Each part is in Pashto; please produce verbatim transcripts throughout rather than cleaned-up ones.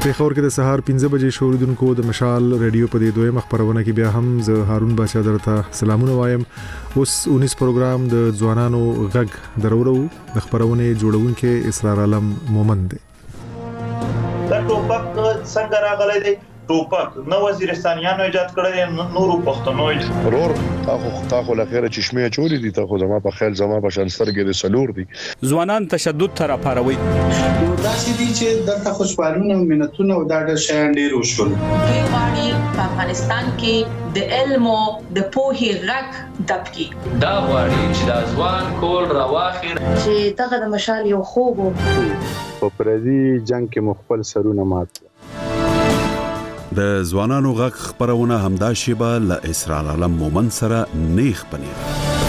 په پیښور کې د سهار پنځه بجې شوریدونکو د مشال ریډیو په دې دویم خبرونه کې بیا هم زه هارون بچا درته سلامونه وایم. اوس اونیس پروګرام د ځوانانو غږ درورو د خبرونه جوړونکو اسرار عالم مومن دی. دا ټوپک څنګه راغلی دی؟ ټوپک نو وزیرستانیانو ایجاد کړی، نورو پښتنو ورور تاخو تاخو لخيره چشمه چوری دي، تاخو زما په خیال زما په شان سترګې د سلور دي. ځوانان تشدد تر پاروي دا چې دي چې دلته خوشبالونه او منتونه او دا د شیان ډیر وشول. دوی غواړي په افغانستان کې د علم او د پوهې غږ دبکي. دا غواړي چې د ځوان کول راواخیر چې دغه د مشال یو خوب په پردي جنگ کې مخبل سرونه مات. د ځوانانو غږ خبرونه همدا شیبه ل اسرار عالم مومن سره نیخ پنیر.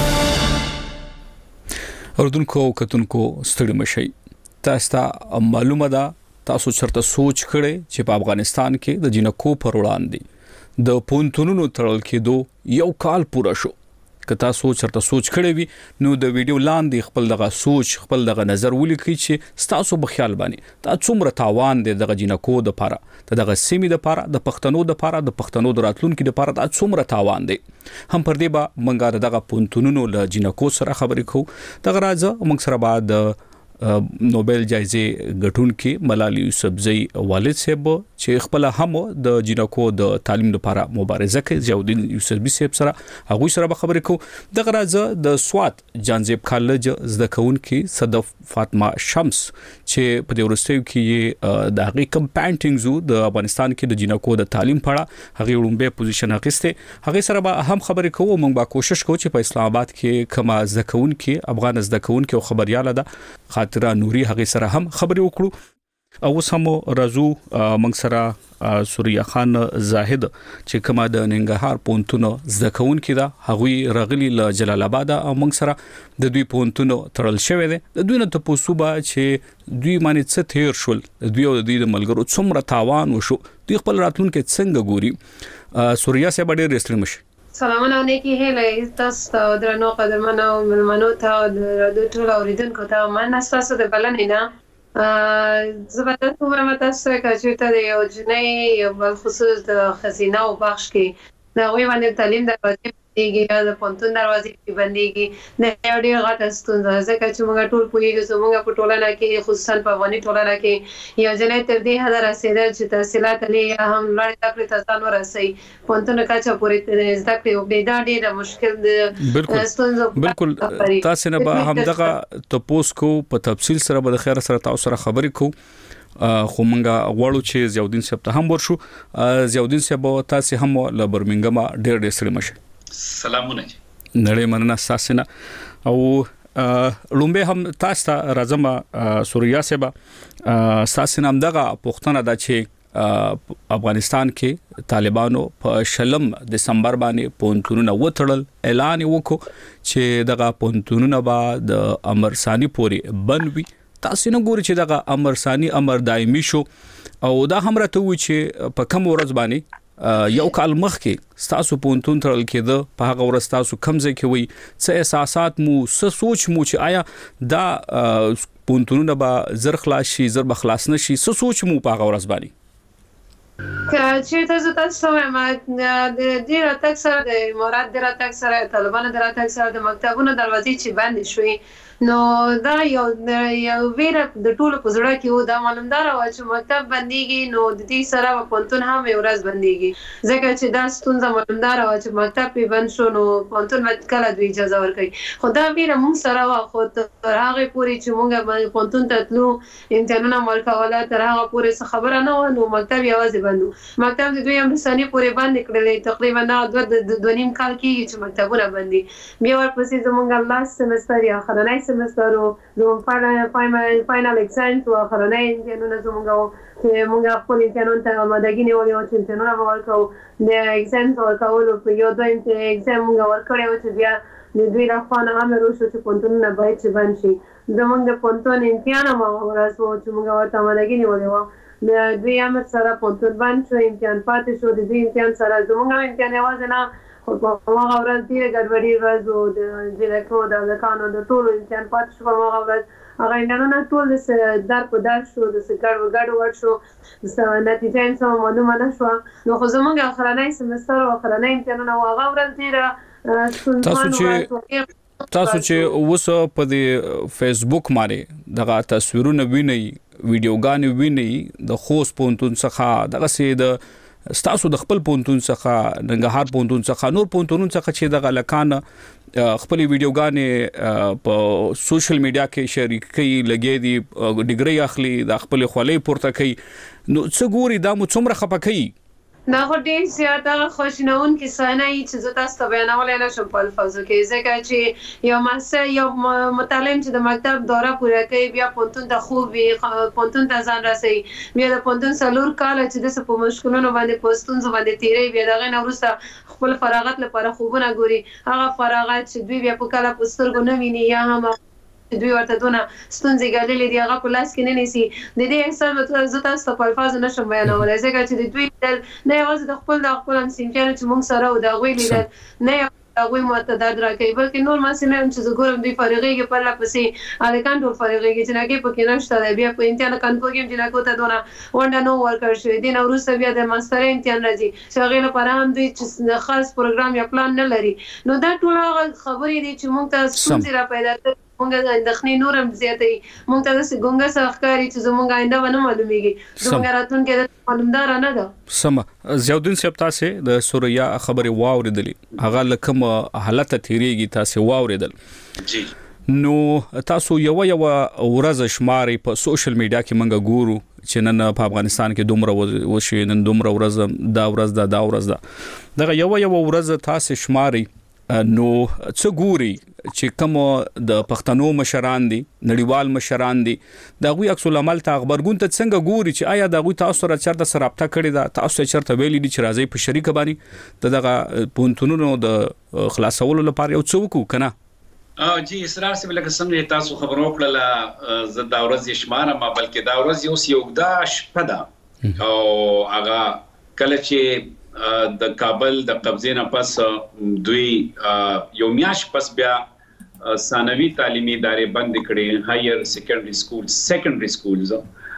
اردوونکو کتونکو ستړي مشي. تاسو ته معلومه ده تاسو چرته سوچ کړئ چې په افغانستان کې د جنکو پر وړاندې د پونتونونو تړل کېدو یو کال پوره شو. که تاسو چرته سوچ کړئ وي نو د ویډیو لاندې خپل دغه سوچ خپل دغه نظر ولیکئ چې تاسو په خیال باندې دا څومره تاوان دی دغه جنکو د پاره، دغه سیمې د پاره، د پښتنو د پاره، د پښتنو د راتلونکو د پاره دا څومره تاوان دی. هم پر دې به منګه دغه پونتونونو له جنکو سره خبرې کوو. دغه راځه موږ سره بعد نوبل جایزه ګټونکي ملالي یوسفزئی والد صاحب چې خپل هم د جنکو د تعلیم لپاره مبارزه کوي، جاودین یوسفزئی صاحب سره هغه سره به خبرې کوو. دغه راځه د سوات جانزیب کالج زده کوونکي صدف فاطمه شمس چې په دې ورستیو کې د هغه کم پینټینګز د افغانستان کې د جنکو د تعلیم په اړه هغه وړاندې پوزیشن اخیسته، هغه سره به هم خبرې کوو. موږ به کوشش کوو چې په اسلام آباد کې کما زده کوونکي افغان زده کوونکي او خبرياله ده خاطر نوري هغه سره هم خبرې وکړو. او سم رازو موږ سره سوریا خان زاهد چې کما د ننګرهار پونتونو زده کوونکي دا هغه رغلی له جلال آباد او موږ سره د دوی پونتونو تړل شوی دی. د دوی نه ته پوسوبه چې دوی باندې څه تیر شول، دوی او د دوی د ملګرو څومره تاوان وشو، دوی خپل راتلونکي څنګه ګوري. سوریا سه ډېر رستل مشي. سلامونه نیکی هله تاسو درنو قدرمنو ملمنو ته د ټول اوریدونکو ته من تاسو د بلنې نه زبردست کومه تاسو چې ته د یو جنۍ یو بل خصوص د خزینه او بخش کې دا وی باندې تعلیم دروازې دیږي د پونتون دروازې بنديږي نه یو ډیر غټه ستونزه ځکه چې موږ ټول پوهیږو چې موږ په ټولنه کې خصوصا په افغاني ټولنه کې یو جنۍ تر دې حد رسیدل چې تحصیلات لري هم لړ تکړه تاسو نو رسي پونتون کاچا پورې زده کړې او د دا ډیره مشکل د ستونزه بالکل تاسو نه به هم دغه تاسو کو په تفصیل سره به خیر سره تاسو سره خبرې کو. خو مونږه غواړو چې زیاودین صاحب ته هم ورشو. زیاودین صاحب تاسو هم له برمنګم ډېر ډېر سره مشه. سلامونه نړۍ مننه ساسنه او لومبه هم تاسو ته راځم. سوریا صاحب ساسنه هم دغه پښتنه د چې افغانستان کې طالبانو په شلم دسمبر باندې پونتونونه وټړل، اعلان وکړو چې دغه پونتونونه به د امر ثانی پوري بنوي. تاسو نه ګوري چې دغه امر ثانی امر دایمي شو او دا هم راته وی چې په کوم ورځ باندې یو کال مخکې تاسو پونتون ترل کېده په هغه ورځ تاسو کمزې کې وي څه احساسات مو څه سوچ مو چې آیا دا پونتونونه به زر خلاص شي زر بخلاص نشي څه سوچ مو په هغه ورځ باندې چې تاسو تاسو ما د دې راتګ سره د مراد د راتګ سره طالبانو د راتګ سره د مکتبونو دروازې چې بند شوي نو دا یو یو ویره د ټولو په زړه کې و. دا معلومدار و چې مکتب بنديږي نو د دې سره په پونتون هم یو ورځ بنديږي ځکه چې دا ستونزه معلومدار و چې مکتب په بند شو نو پونتون مت کله دوی اجازه ورکړي. خو دا ویره موږ سره و خو تر هغه پوري چې موږ پونتون ته تلو امتحانونه ورکول تر هغه پوري څه خبره نه و نو مکتب یوازې بندو. مکتب د دوی هم ثاني پوري بند کړل تقریبا نه د نیم کال کې چې مکتبونه بندي. بیا ورپسې زمونږ لاس سمستر یا خلنای سمستر او زموږ فاینل فاینل اکزام او خلنای امتحانونه زموږ چې موږ خپل امتحانونو ته آمادګي نیولې او چې امتحانونه به ورکوو د اکزام ورکولو په یو دویم اکزام موږ ورکړی و چې بیا د دوی لخوا نه امر وشو چې پونتونونه باید چې بند شي. زموږ د پونتون امتحان هم هغه ورځ و چې موږ ورته آمادګي نیولې وه. د دوی امر سره پونتون بند شو، امتحان پاتې شو. د دوی امتحان سره زموږ هم امتحان یوازې نه خو په هغه ورځ ډېره ګډوډي ورځ و د جنکو د هلکانو د ټولو امتحان پاتې شو په هغه ورځ هغه نن ټول د در په در شو د سګړ وګړ ور شو د نتیجه یې سم معلومه نه شو نو خو زموږ اخرنۍ سمستر او اخرنۍ امتحانونه هغه ورځ ډیره تاسو چې تاسو چې اوس په دې فیسبوک باندې دغه تصویرونه وینئ ویډیوګانې وینئ د خوست پونتون څخه دغه سي د ستاسو د خپل پونتون څخه ننګرهار پونتون څخه نور پونتونونو څخه چې دغه لکان خپل ویډیوګانې په سوشل میډیا کې شریک کوي لګي دي ډیګري اخلي د خپل خولې پورته کوي نو څه ګوري دا مو څومره خپه کوي دا خو ډېر زیاته خوشنون کې صحنه ای چې زه تاسو ته بیانولای نشم په الفاظو کې ځکه چې یو محصل یو متعلم چې د مکتب دوره پوره کوي بیا پونتون ته خوب وي پونتون ته ځان رسوي بیا د پونتون څلور کاله چې د په مشکلونو باندې پوسټون باندې تیری بیا دغه نه وروسته خپل فراغت لپاره خوبونه ګوري هغه فراغت چې دوی بیا په کله پوسټر نه ویني یا هم دوی ورته دونه ستونزې ګاللې دي هغه په لاس کې نه نیسي د دې احساس زه تاسو ته په الفاظو نشم بیانولی ځکه چې د دوی نه یوازې د خپل د خپل همصنفیانو چې موږ سره و د هغوی لیدل نه هغوی ماته درد راکوي بلکې نور محصلین هم چې زه ګورم دوی فارغېږي پرله پسې هلکان ټول فارغېږي جنکۍ پکې نشته دی بیا په امتحان کانکور کې هم جنکو ته دونه ونډه نه ورکړل شوې دې نه وروسته بیا د ماسټرۍ امتحان راځي چې هغې لپاره هم دوی چې خاص پروګرام یا پلان نه لري نو دا ټول هغه خبرې دي چې موږ ته ستونزې را پیدا کوي مونږ د اندخنې نورم زیاتې مونږ ته داسې ګونګه څه ښکاري چې زموږ آینده به نه معلومېږي زموږ راتلونکی د معلومداره نه ده سمه ضیاءالدین صاحب تاسې د سوریا خبرې واورېدلې هغه له کوم حالته تېرېږي تاسې واورېدل جی نو تاسو یو یو ورځ شمارې په سوشل میډیا کې مونږ ګورو چې نن په افغانستان کې دومره وشي نن دومره ورځ دا ورځ دا دا ورځ ده دغه یو یو ورځ تاسې شمارې نو څه ګوري چې کوم د پښتنو مشران دي نړیوال مشران دي دا غوي عکس العمل ته خبرګون ته څنګه ګوري چې آیا دا غوي تاسو سره چرته سره رابطه کړی دا تاسو چرته ویلي دي چې راځي په شریک باندې دغه پونتونونو د خلاصولو لپاره یو څه وکړو کنه اه جی اسرار سے لکه څنګه تاسو خبرو کړل زه دا ورځ شماره ما بلکې دا ورځ یو سیوګدا شپه ده او هغه کله چې د کابل د قبضې نه پس دوی یو میاش پس بیا ثانوي تعلیمي ادارې بند کړې هایر سیکنډري سکول سیکنډري سکولز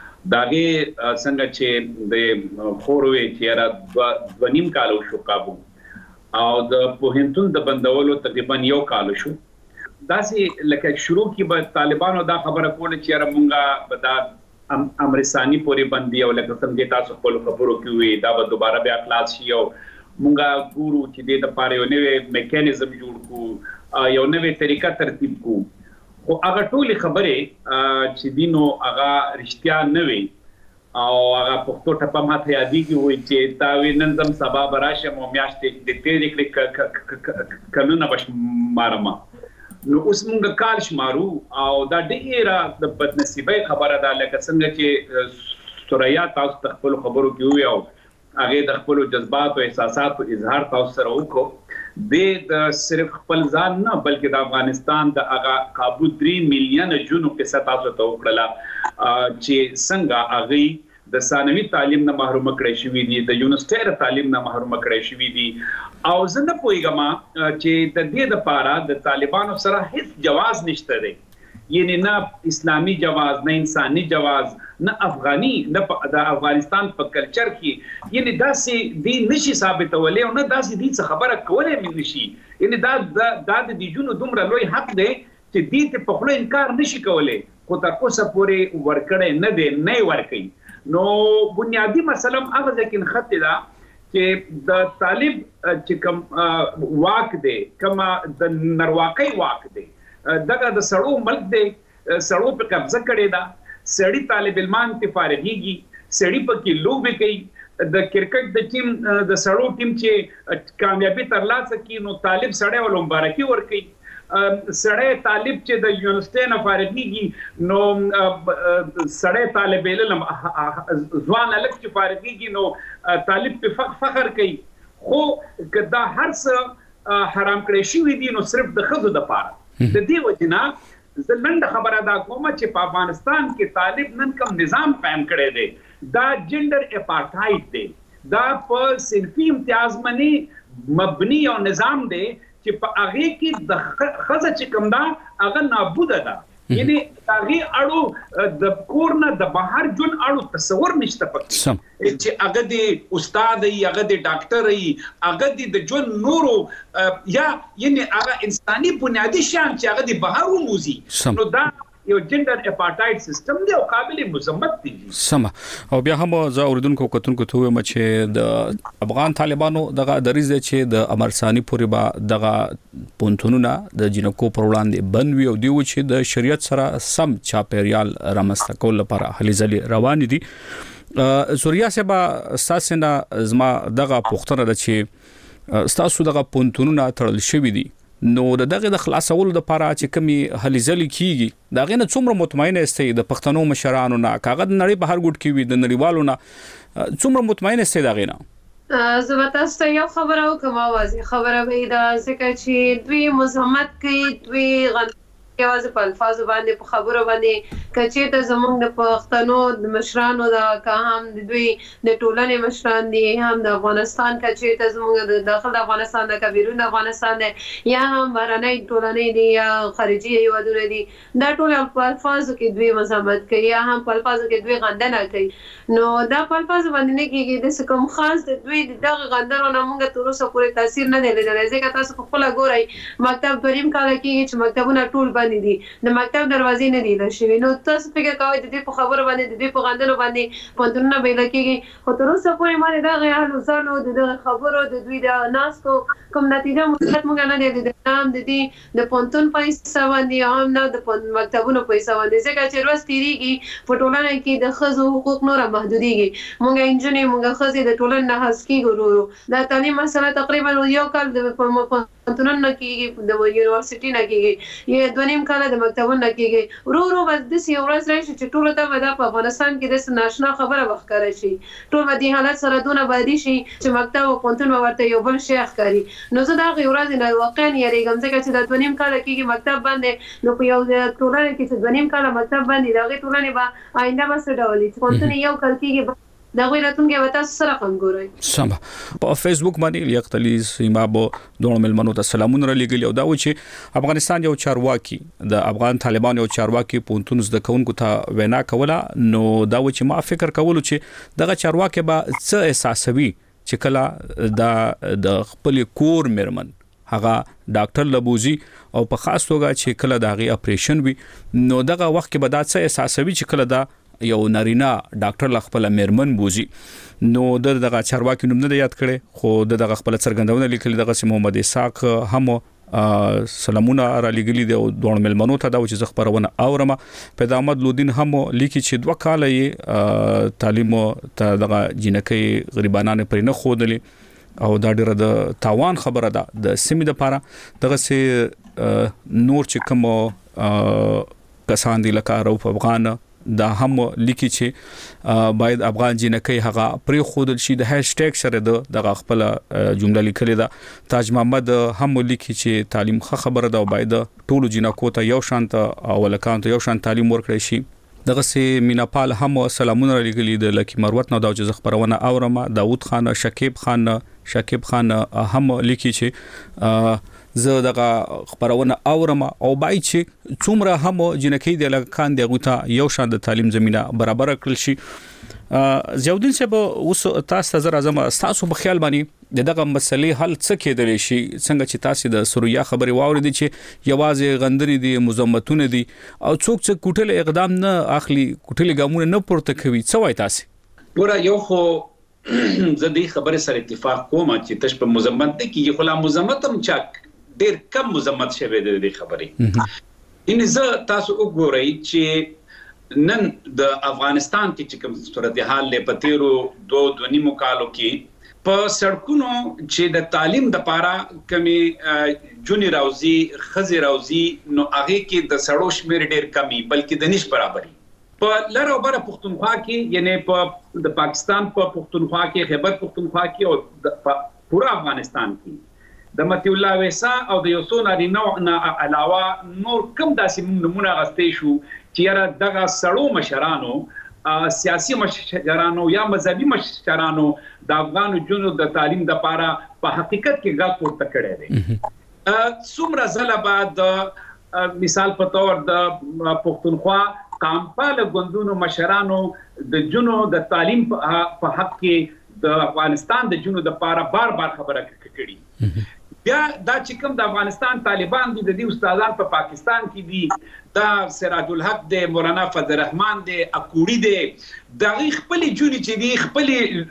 داګه څنګه چې د خوروي چې را د نیم کال شو کابو او د پوهنتون د بندولو تقریبا یو کال شو داسې لکه شروع کې به طالبانو دا خبره کوله چې را مونږه به دا امرسانی پورې باندې او لکه څنګه تاسو په خبرو کې وي دا به دوباره بیا خلاص شي او مونږه ګورو چې د لپاره یو نوې میکانیزم جوړ کو یو نوې طریقه ترتیب کو خو هغه ټول خبره چې دینو هغه رښتیا نه وي او هغه پښتو ټپه ماته یادېږي وي چې تا وینن زم سبا براشه مو میاشتې د تیرې کړي قانون بش مارما نو اوس مونږ کال شمارو او دا ډیره د بدنصیبۍ خبره ده لکه څنګه چې سوریا تاسو د خپل خبرو کې وي او هغه د خپل جذبات او احساسات او اظهار تاسو سره وکړو د صرف خپل ځان نه بلکې د افغانستان د هغه قابو درې میلیون جنو په تاسو ته وکړه چې څنګه هغه د ثانوي تعلیم نه محروم کړی شوی دي د یونیورسيټي تعلیم نه محروم کړی شوی دي او زه نه پوهیږم چې د دې لپاره د طالبانو سره هیڅ جواز نشته دی یعنی نه اسلامي جواز نه انساني جواز نه افغاني نه د افغانستان په کلچر کې یعنی داسې دی نشي ثابتولې او نه داسې دی څه خبره کولای من نشي یعنی دا د دې جنو دومره لوی حق دی چې دې ته په خپل انکار نشي کولای خو تر اوسه پورې ورکړې نه دی نه ورکړي نو بنیادی مسله هغه ځکه خط ده چې د طالب چې کوم واک دی کوم د نرواقي واک دی دغه د سړو ملک دی سړو په قبضه کړی دا سړی طالب علمان ته فارغيږي سړی په کې لوبي کوي د کرکټ د ټیم د سړو ټیم چې کامیابی ترلاسه کړي نو طالب سړی ول مبارکي ورکړي سړی طالب چې د یونیورسيټي نه فارغيږي نو سړی طالب علم ځوان الک چې فارغيږي نو طالب په فخر کوي خو کدا هر څه حرام کړی شوی دي نو صرف د خزو د پاره د دې وجنا زلند خبره دا کومه چې په افغانستان کې طالب نن کوم نظام قائم کړی دی دا جندر اپارټایډ دی دا په صنفي امتیاز باندې مبني او نظام دی چې په هغه کې د خزه چې کوم دا هغه نابود ده یعنی هغه اړو د کورنه د بهر جون اړو تصور نشته پکې چې هغه د استاد ای هغه د ډاکټر ای هغه د جون نورو یا یعنی هغه انساني بنیادی شان چې هغه د بهر وموزي نو دا یو جندر اپارټایډ سیستم دی او قابل مذمت دی. سم او بیا هم زه اوریدونکو کتونکو ته وایم چې د افغان طالبانو دغه دریځ چې د امرسانی پورې با دغه پونتونونه د جنکو پر وړاندې بند وي او دی چې د شریعت سره سم چاپیریال رامنځته کول لپاره هلي ځلي روان دي. سوریا سبا ساسنه زما دغه پوښتنه ده چې ستاسو دغه پونتونونه تړل شوی دي نو دغه د خلاصولو د لپاره چې کمی هلي ځلي کیږي دا غنه څومره مطمئنه استئ د پښتنو مشرانو نه کاغذ نړۍ په هر ګډ کې وي د نړیوالو نه څومره مطمئنه استئ دا غنه زبتا ست یو خبره او کومه واضح خبره به دا ځکه چې دوی مزاحمت کوي دوی غن یوازې په الفاظو باندې په خبرو باندې کچې ته زمونږ د پښتنو د مشرانو دا که هم د دوی د ټولنې مشران دي هم د افغانستان کچې ته زمونږ د داخل د افغانستان د بیرون د افغانستان دی یا هم بهرنۍ ټولنې دي یا خارجي هیوادونه دي دا ټول په الفاظو کې دوی مزاحمت کوي یا هم په الفاظو کې دوی غندنه کوي نو دا په الفاظو باندې نه کېږي داسې کوم خاص د دوی دغه غندنو نه موږ تر اوسه پورې تاثیر نه دی لیدلی ځکه تاسو خپله ګورئ مکتب دویم کاله کېږي چې مکتبونه ټول دي د مکتب دروازې نه دی لشي نو تاسو فکر کوئ د دې په خبرو باندې د دې په غندلو باندې پونتونه به لکېږي خو تر اوسه پورې ما دا غیال وسانو د دغه خبرو د دوی د ناسکو کوم نتیجه مثبت مونږ نه دی د نام د دې د پونتون پیسې باندې هم نه د مکتبونو پیسې باندې ځکه چې ورځ تیریږي په ټولنه کې د ښځو حقوق نور محدودېږي مونږ انجنې مونږ ښځې د ټولنې نه حذف کېږو دا تعلیم مسله تقریبا یو کال د پونتونو نه کېږي د یونیورسيټي نه کېږي یا دوه نیم کاله د مکتبونو نه کېږي ورو ورو به داسې یو ورځ راشي چې ټولو ته به دا په افغانستان کې داسې ناشنا خبره به ښکاره شي ټول به دې حالت سره دونه بادي شي چې مکتب او پونتون به ورته یو بل شی ښکاري نو زه د هغې ورځې نه واقعا یېرېږم ځکه چې دا دوه نیم کاله کېږي مکتب باندې نو په یو ټولنه کې چې دوه نیم کاله مکتب باندې د هغې ټولنې به آینده به څه ډول وي چې پونتون یو کال کېږي دا غوړه راتونکي وتا سره کوم ګورای سم په فیسبوک باندې لیاقتلی سیما بو دوه ملمنو ته سلامونه را لګلی او دا و چې افغانستان یو چارواکي د افغان طالبان یو چارواکي پونتون زده کوونکو ته وینا کوله نو دا و چې ما فکر کولو چې دغه چارواکي به څه احساسوي چې کله دا د خپل کور مرمن هغه ډاکټر لبوزي او په خاص توګه چې کله دغه اپریشن وي نو دغه وخت کې به دا څه احساسوي چې کله دا یو نارینا ډاکټر ل خپل میرمن بوزي نو دغه چارواکي نوم نه یاد کړي خو دغه خپل څرګندونه لیکلي دغه سیم محمد اسحاق هم سلامونه را لګلي دی او دوه ملمنو ته دا چې خبرونه اورم پیدا احمد لودین هم لیکي چې دوه کال یې تعلیم ته دغه جنکې غریبانانه پر نه خودلی او دا ډیره د تاوان خبره ده د سیمې لپاره دغه سي نور چې کوم کسان دي لکه رو افغان دا هم لیکي چې باید افغان جنکې هغه پرې خودل شي د هاشټیګ سره دغه خپل جمله لیکلې ده تاج محمد هم لیکي چې تعلیم ښه خبره ده او باید ټولو جنکو ته یو شانت او لکان ته یو شان تعلیم ورکړي شي دغه سي میناپال هم سلامونه لګلي د لکی مروت نو دا چې خبرونه اورم داوود خان شکیب خان شکیب خان هم لیکي چې زه دغه خبرونه اورم او بای چې څومره هم جنکې د لکان دغه ته یو شان د تعلیم زمينه برابر کړل شي زیاودین صاحب اوس تاسو زر اعظم تاسو په خیال باندې دغه مسلې حل څه کېدل شي څنګه چې تاسو د سوریا خبري واورید چې یوازې غندري دي مزمتونه دي او څوک څوک کوټل اقدام نه اخلي کوټل ګامونه نه پورته کوي څه وای تاسو ګوره یو خو زدي خبره سره اتفاق کوم چې تاسو په مزمت کې خلا مزمتم چاک ډیر کم مزمت شوه د دې خبرې ان زه تاسو وګورئ چې نن د افغانستان کې چې کوم صورتحال له پتیرو دوه دوه نیمو کالو کې په سړکونو چې د تعلیم د پاره کمی جونی راوزی خزي راوزی نو هغه کې د سړو شمیر ډیر کمی بلکې د نش برابرۍ په لاره وبره پښتونخوا کې یعنی په د پاکستان په پښتونخوا کې خیبر پښتونخوا کې او د پورا افغانستان کې د متي الله ویسا او د یوسون اړ نو علاوه نور کم داسې نمونه غستې شو چې یاره دغه سړو مشرانو سیاسي مشرانو یا مذهبي مشرانو د افغان جنو د تعلیم د پاره په حقیقت کې غاټ پورته کړی دی څومره ځله بعد مثال په تور د پښتونخوا قامپال غوندونو مشرانو د جنو د تعلیم په حق کې د افغانستان د جنو د پاره بار بار خبره کړي بیا دا چې کوم د افغانستان طالبان دي د دې استادان په پاکستان کې دي دا سراج الحق دی مولانا فضل الرحمن دی اکوړي دی د خپل جونی چې دي خپل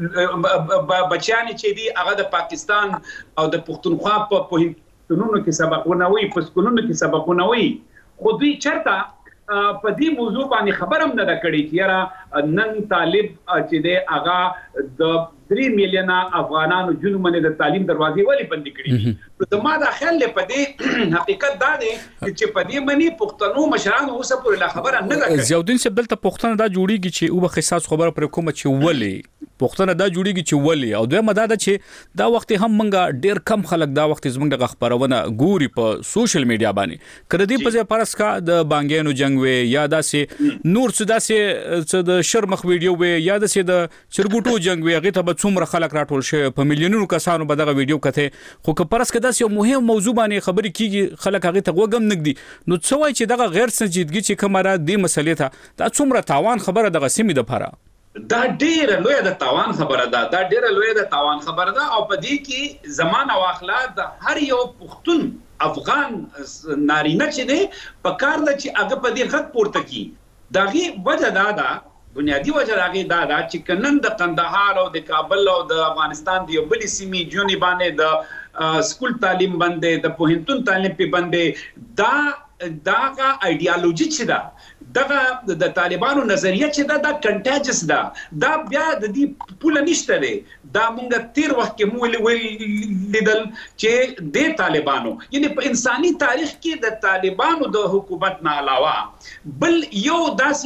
بچیان چې دي هغه د پاکستان او د پښتونخوا په پوهنتونونو کې سبقونه وي په سکولونو کې سبقونه وي خو دوی چرته په دې موضوع باندې خبرم نه دا کړی چې یاره نن طالب چې دی هغه د درې میلیونه افغانانو جنومنه د تعلیم دروازې ولې بند کړې نو زما دا خیال له پدې حقیقت دا دی چې پدې منی پښتنو مشرانو اوسه پورې لا خبره نه ده کړې زیاودین چې بلته پښتنه دا جوړیږي چې او بخصاص خبره پر کومه چې ولې پښتنه دا جوړیږي چې ولې او دوی مداده چې دا وخت هم منګه ډیر کم خلک دا وخت زمونږ د خبرونه ګوري په سوشل میډیا باندې کړه دې په ځای پرس کا د بانګینو جنگ وي یا داسې نور څه داسې د شرمخ ویډیو وي یا داسې د چرګوټو جنگ وي هغه ته به څومره خلک راټول شي په میلیونونو کسانو به دغه ویډیو کته خو که پرس کې داسې یو مهم موضوع باندې خبرې کیږي خلک هغه ته وګم نګدي نو څه وای چې دغه غیر سنجیدګي چې کومه را دي مسلې ته دا څومره تاوان خبره دغه سیمې د پاره دا ډیره لوی د تاوان خبره ده دا ډیره لوی د تاوان خبره ده او په دې کې زمانه او اخلاق د هر یو پښتون افغان نارینه چې دی په کار ده چې هغه په دې غږ پورته کی دغه وجه دا ده بنیادی وجه راغی دا دا چې کنن د قندهار او د کابل او د افغانستان دی بل سیمې جونی باندې د سکول تعلیم باندې د پوهنتون تعلیم په باندې دا داغه ایدئولوژي چې دا دغه د طالبانو نظریه چې دا د کنټاجس دا دا بیا د دې پوله نشته دی دا مونږ تیر وخت کې مو لیدل چې د طالبانو یعنی په انساني تاریخ کې د طالبانو د حکومت نه علاوه بل یو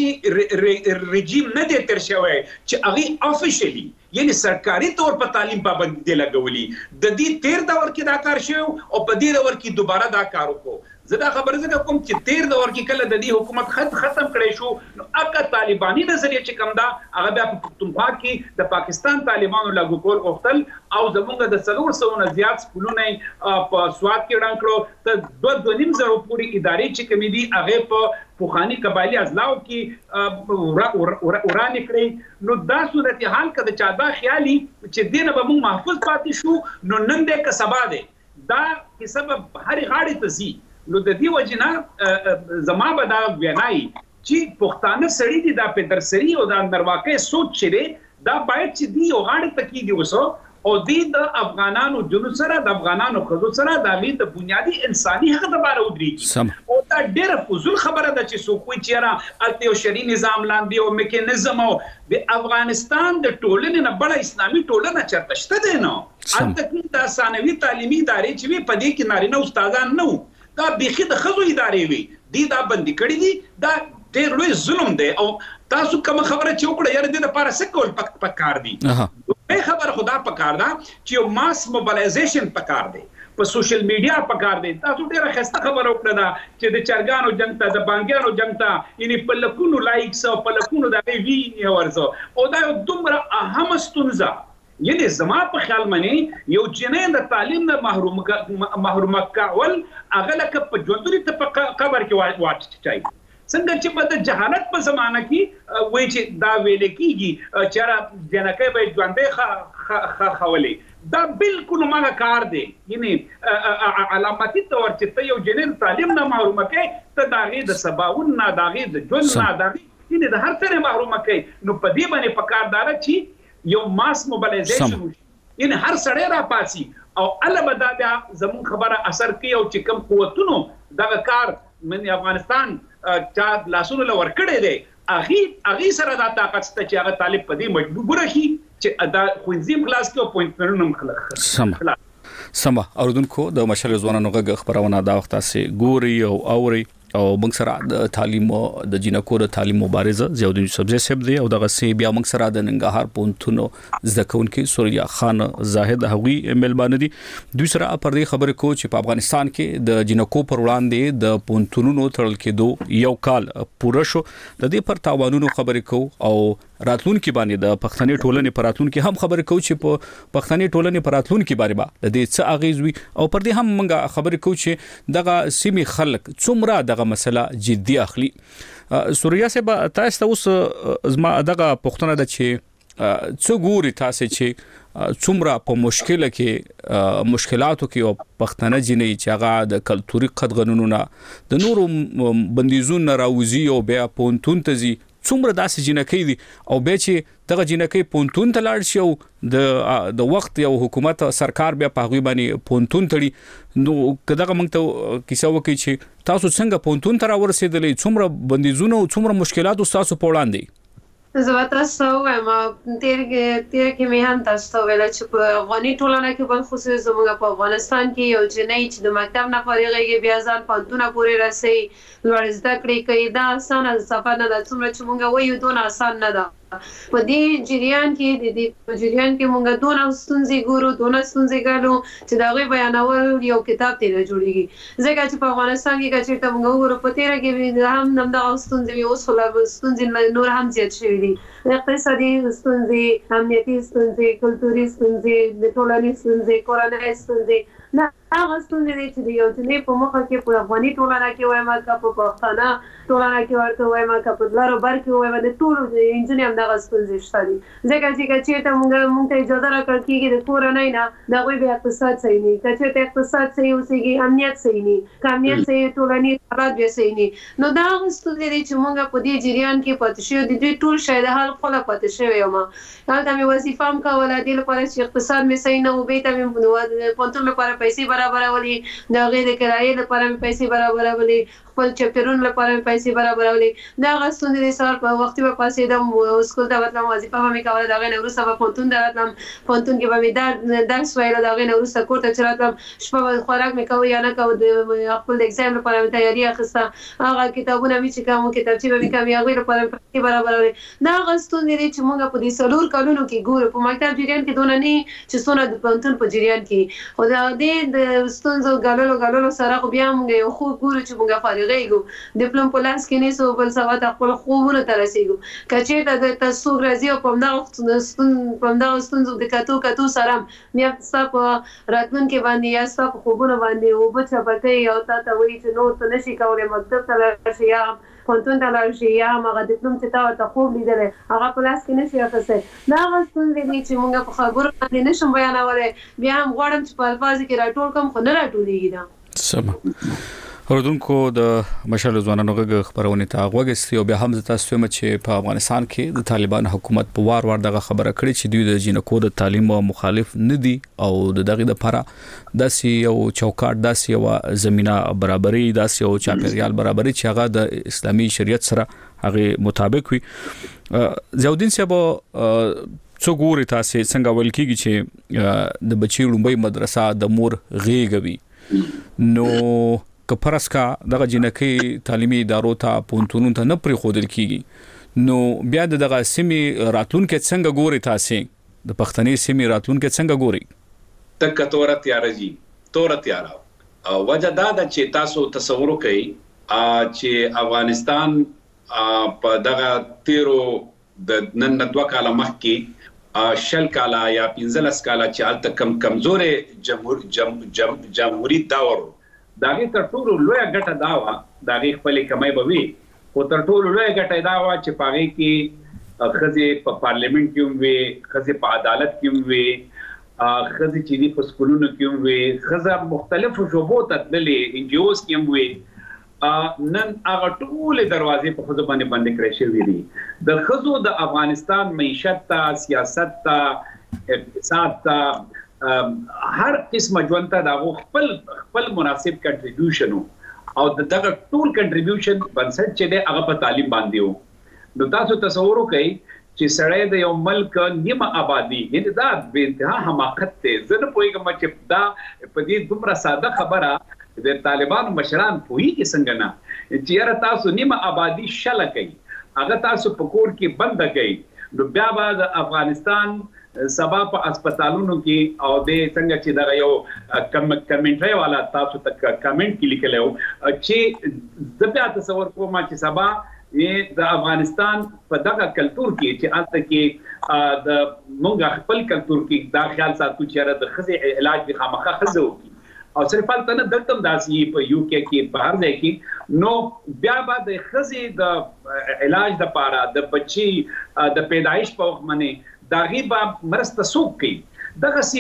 داسې رژیم نه دی تر شوی چې هغه افیشلی یعنی سرکاري تور په تعلیم پابندي لګولي د دې تیر دور کې دا کار شو او په دې دور کې دوباره دا کار وکړو زدا خبر زده کوم چې تیر دور کې کله د دې حکومت خط ختم کړي شو نو اګه طالباني نظریه چې کوم دا هغه بیا په پښتونخوا کې د پاکستان طالبانو لاګو کول غوښتل او زمونږ د څلور سوه نه زیات سکولونه په سواد کې وړاندې کړو ته دوه دوه نیم زره پورې ادارې چې کومې دي هغه په پوخانی قبایلی ازلاو کې ورانې کړې نو دا صورت حال کده چا دا خیالي چې دینه به موږ محفوظ پاتې شو نو نن دې که سبا دې دا کې سبب هر غاړې ته زی نو د دې وجنه زما به دا وینای چې پښتانه سړي دي دا په درسري او دا نرواکه سوچ چره دا باید چې دی او غاړه تکي دی وسو او دې د افغانانو جنو سره د افغانانو خزو سره د غي د بنیادی انساني حق د باره ودرېږي او دا ډېر فزول خبره ده چې څوک وي چې را الته یو شری نظام لاندې او میکانیزم او د افغانستان د ټولنې نه بل اسلامي ټولنه چرته شته دی نو الته کې د ثانوي تعلیمي ادارې چې په دې کې نارینه استادان نو دا بيخي د خزو ادارې وي دي دا بندي کړی دي دا ډېر لوی ظلم دی او تاسو کوم خبره چې وکړه یاره د لپاره سکول پکار دي به خبر خدا پکار دا چې یو ماس موبلایزیشن پکار دی په سوشل میډیا پکار دی تاسو ډېر خسته خبر وکړه دا چې د چرګانو جنگ ته د بانګیانو جنگ ته یعنی په لکونو لایکس او په لکونو د وی ورزو او دا یو دومره اهم ستونزه یعنی زما په خیال منی یو جنین د تعلیم نه محروم محروم کول هغه لکه په ژوندوري ته په قبر کې واچي څنګه چې په د جهالت په زمانه کې وای چې دا ویل کیږي چې را جنکه به ژوندې خولې دا بالکل ماګه کار دی یعنی علامتي تور چې ته یو جنین تعلیم نه محروم کې ته داغه د سباون نه داغه د ژوند نه داغه یعنی د هر څه محروم کې نو په دې باندې پکاردار چې یو ماس موبلایزیشن یعنی هر سړی را پاسي او البته بیا زمون خبره اثر کوي او چې کوم قوتونو دغه کار من افغانستان چا لاسونو لور کړی دی اغي اغي سره دا طاقت ست چې هغه طالب په دې مجبور شي چې دا خوځیم کلاس کې اپوینټمنټونه مخلخ سم سم اوردونکو د مشر ځوانانو غږ خبرونه دا وخت سي ګوري او اوري او موږ سره د تعلیم د جنکو د تعلیم مبارزه زیاودین سبزی سب دی او دغه سی بیا موږ سره د ننګرهار پونتونو زدکون کې سوریا خان زاهد هغوی ملبان دي دوی سره پر دې خبرې کو چې په افغانستان کې د جنکو پر وړاندې د پونتونو تړل کېدو یو کال پوره شو د دې پر تاوانونو خبرې کو او راتلونکي باندې د پښتني ټولنې پر راتلونکي هم خبرې کو چې په پښتني ټولنې پر راتلونکي باندې با د دې څه اغیز وي او پر دې هم موږ خبرې کو چې دغه سیمې خلک څومره دغه مسله جدي اخلي. سوریا صاحب تاسو ته اوس زما دغه پښتنه د چې څو ګوري تاسو چې څومره په مشکله کې مشکلاتو کې او پښتنه جنې چې هغه د کلتوري قدغنونو د نورو بندیزونو راوځي او بیا پونتون ته ځي څومره داسې جنکې دي او به چې دغه جنکې پونتون ته لاړ شي او د د وخت یو حکومت سرکار بیا په غوي باندې پونتون تړي نو کداغه موږ ته کیسه وکړي چې تاسو څنګه پونتون ته راورسېدلې څومره بندیزونه او څومره مشکلات تاسو په وړاندې زه تاسو وایم تیر تیر کې مې هم تاسو ویل چې په افغاني ټولنه کې بل خصوصي زموږ په افغانستان کې یو جنۍ چې د مکتب نه فارغېږي بیا ځان پوهنتون پورې رسي لوړ زده کړې کوي دا اسانه سفر نه ده څومره چې موږ وایو دونه آسان نه ده په دې جریان کې د دې په جریان کې موږ دونه ستونزې ګورو دونه ستونزې ګالو چې دا غوي بیانول یو کتاب تیر جوړیږي ځکه چې په افغانستان کې چې موږ وګورو په تیر کې هم نم دا ستونزې اوس خلا ستونزې نور هم زیات شوې دي اقتصادي ستونزې امنیتي ستونزې کلتوري ستونزې د ټولنې ستونزې کورنۍ ستونزې نه هغه ستونزې دي چې یو ځنې په مخه کې په افغاني ټولنه کې وایم کا په پښتانه ټولنه کې ورته وایم کا په لارو بر کې وایم د ټولو انجینر هم دغه ستونزې شته دي ځکه چې چې ته موږ موږ ته اجازه راکړ کېږي د کورنۍ نه دا غوي به اقتصاد صحیح نه کچې ته اقتصاد صحیح اوسېږي امنیت صحیح نه امنیت صحیح ټولنې حالات به صحیح نه نو دا ستونزې دي چې موږ په دې جریان کې پاتې شو د دې ټول شاید حل خپل پاتې شوی یم هلته مې وظیفه هم کوله د لپاره چې اقتصاد مې صحیح نه و به ته مې پونتون لپاره پیسې برابرولي دا غیر کرایې لپاره مې پیسې برابرولي خپل چپټرونو لپاره مې پیسې برابرولي دا غوښتنې د سال په وخت په پاسې د سکول ته وتلم وظیفه مې کوله دا غیر وروسته په پونتون دراتلم پونتون کې به مې درس ویل دا غیر وروسته کور ته چراتم شپه خوراک مې کوي یا نه کوي د خپل ایگزام لپاره مې تیاری اخیسته هغه کتابونه مې چې کوم کتابچې به مې کوي هغه لپاره پیسې برابرولي دا غوښتنې دي چې موږ په دې سلور کلونو کې ګورو په مکتب جریان کې دونه نه چې څونه د پونتون په جریان کې او دا د ستونزو غلولو غلولو سره خو بیا موږ یو خو ګورو چې موږ فارغېږو ډیپلوم په لاس کې نه سو بل سوا ته خپل خوبونه ته رسېږو کچې ته د تاسو راځي او په دغه ستون په دغه ستونزو د کتو کتو سره بیا تاسو راتلونکي باندې یا تاسو خوبونه باندې او بچا پکې او تاسو وایي چې نو ته نشي کولای مکتب ته لاړ یا پونتون ته لاړ شي یا هغه ډیپلوم چې تا ته خوب لیدل هغه په لاس کې نشي اخیسته دا غوښتنې دي چې موږ په خبرو باندې نشم بیانولای بیا هم غواړم چې په الفاظ کې راټول کوم خو نه راټولېږي دا سم اوردونکو د مشال ځوانانو غږ خبرونه ته غوږستي او بیا هم تاسو ته چې په افغانستان کې د طالبان حکومت په وار وار دغه خبره کړې چې دوی د جنکو د تعلیم مخالف نه دي او د دغه لپاره داسې یو چوکاټ داسې یو زمينه برابرۍ داسې یو چاپیریال برابرۍ چې هغه د اسلامي شریعت سره هغه مطابق وي. زیاودین صاحب څو ګوري تاسو څنګه ول کېږي چې د بچی لومبي مدرسه د مور غېږوي نو کپرس کا دغه جنکې تعلیمي ادارو ته پونتونو ته نه پرې خودل کیږي نو بیا دغه سیمي راتلونکو څنګه ګوري تاسو د پښتني سیمي راتلونکو څنګه ګوري تک تور تیار جی تور تیار او وجه دا د چې تاسو تصور کوي چې افغانستان په دغه تیرو د نن دوه کاله مخکې شل کاله یا پنځلس کاله چې الته کم کمزورې جمهور جمهوریت داور داغه تر ټولو لوی ګټه دا و داغه خپل کمای به وي او تر ټولو لوی ګټه دا و چې پاره کې خزي په پارلیمنت کې وي خزي په عدالت کې وي خزي چې دی په سکولونو کې وي خزه مختلفو شوبو ته تللې ان جی اوز کې وي نن هغه ټول دروازې په خزه باندې باندې کړې شوې دي د خزو د افغانستان معیشت ته سیاست ته اقتصاد ته هر قسمه ژوند ته د خپل خپل مناسب کنټریبیوشن او دغه ټول کنټریبیوشن بنسټ چې دی هغه په تعلیم باندې وو نو تاسو تصور وکړئ چې سړی د یو ملک نیمه آبادی یعنی دا به انتها حماقت ته زه نه پوهیږم چې دا په دې دومره ساده خبره د طالبانو مشران پوي کې څنګه نه چې یاره تاسو نیمه آبادی شله کوي هغه تاسو په کور کې بند کړئ نو بیا به د افغانستان سبا په هسپتالونو کې او د څنګه چې دا یو کمنټری والا تاسو ته کمنټ کې لیکلو چې د بیا تصور کوم چې سبا د افغانستان په دغه کلچر کې چې البته کې د مونږ خپل کلچر کې دا خیال ساتو چې د خزې علاج به خامخا خزو او صرف البته نه دلته داسې په یو کې کې په هر ځای کې نو بیا به د خزې د علاج د پاره د بچي د پیدایش په وخت باندې دا غیبا مرسته سوق کوي دغه سي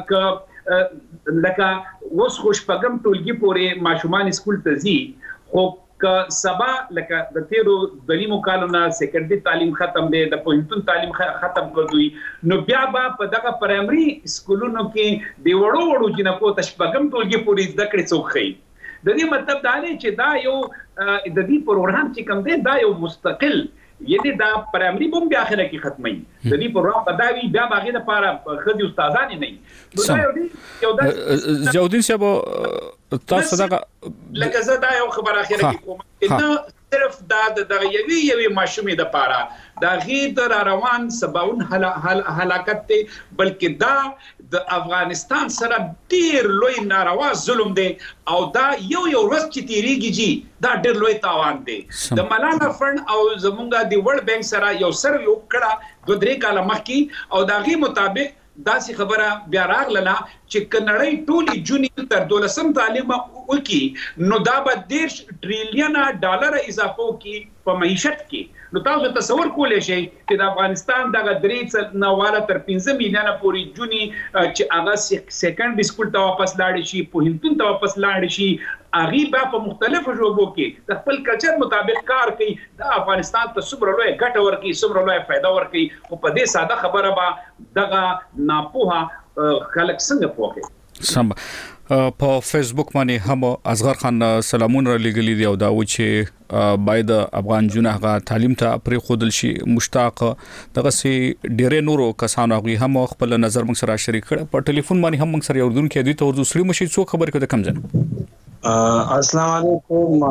ک لکه وس خوش پغم ټولګي پورې ماشومان سکول ته ځي خو ک سبا لکه د تیرو دلیمو کالونه سیکنډري تعلیم ختم دی د پوهنتون تعلیم ختم کړی نو بیا به په دغه پرایمري سکولونو کې دی وړو وړو جنکو تشپغم ټولګي پورې د کړې څوک خي د دې مطلب دا دی چې دا یو د دې پروګرام چې کوم دی دا یو مستقل یعنی دا پرایمري بم بیا اخره کې ختمي د دې پروګرام بداوی بیا باغې د پاره خدي استادان نه نو دا یو دی یو دا جودین صاحب تاسو دا لکه زه دا یو خبر اخره کې کوم نه صرف دا د یوي یوي ماشومې د پاره دا غي تر روان سباون هلاکت ته بلکې دا د افغانستان سره ډیر لوی ناروا ظلم دی او دا یو یو ورځ چې تیریږي جی دا ډیر لوی تاوان دی د ملانا فند او زمونږه د ورلد بانک سره یو سره یو کړه دوه درې کاله مخکې او دا غي مطابق داسې خبره بیا راغله چې کنړی ټولي جونی تر دولسم تعلیم وکي نو دا به ډیر ټریلیون ډالر اضافه کی په معیشت کې نو تاسو تصور کولای شئ چې د افغانستان دغه درې نواله تر پنځه میلیونه پورې جونی چې هغه سیکنډري سکول ته واپس لاړ شي پوهنتون ته واپس لاړ شي اغي په مختلفو شعبو کې د خپل کلچر مطابق کار کوي د افغانستان ته څومره لوی ګټه ورکړي څومره لوی فائدہ ورکړي او په دې ساده خبره به دغه ناپوها خلک څنګه پوهه سم په فیسبوک باندې هم اصغر خان سلامونه لګلې دی او دا و چې باید افغان جنه تعلیم ته پرې خودل شي مشتاق دغه سي ډېرې نورو کسانو غي هم خپل نظر موږ سره شریک کړ په ټلیفون باندې هم موږ سره اردن کې دي ته ورسري مشي څو خبر کړه کم ځنه السلام علیکم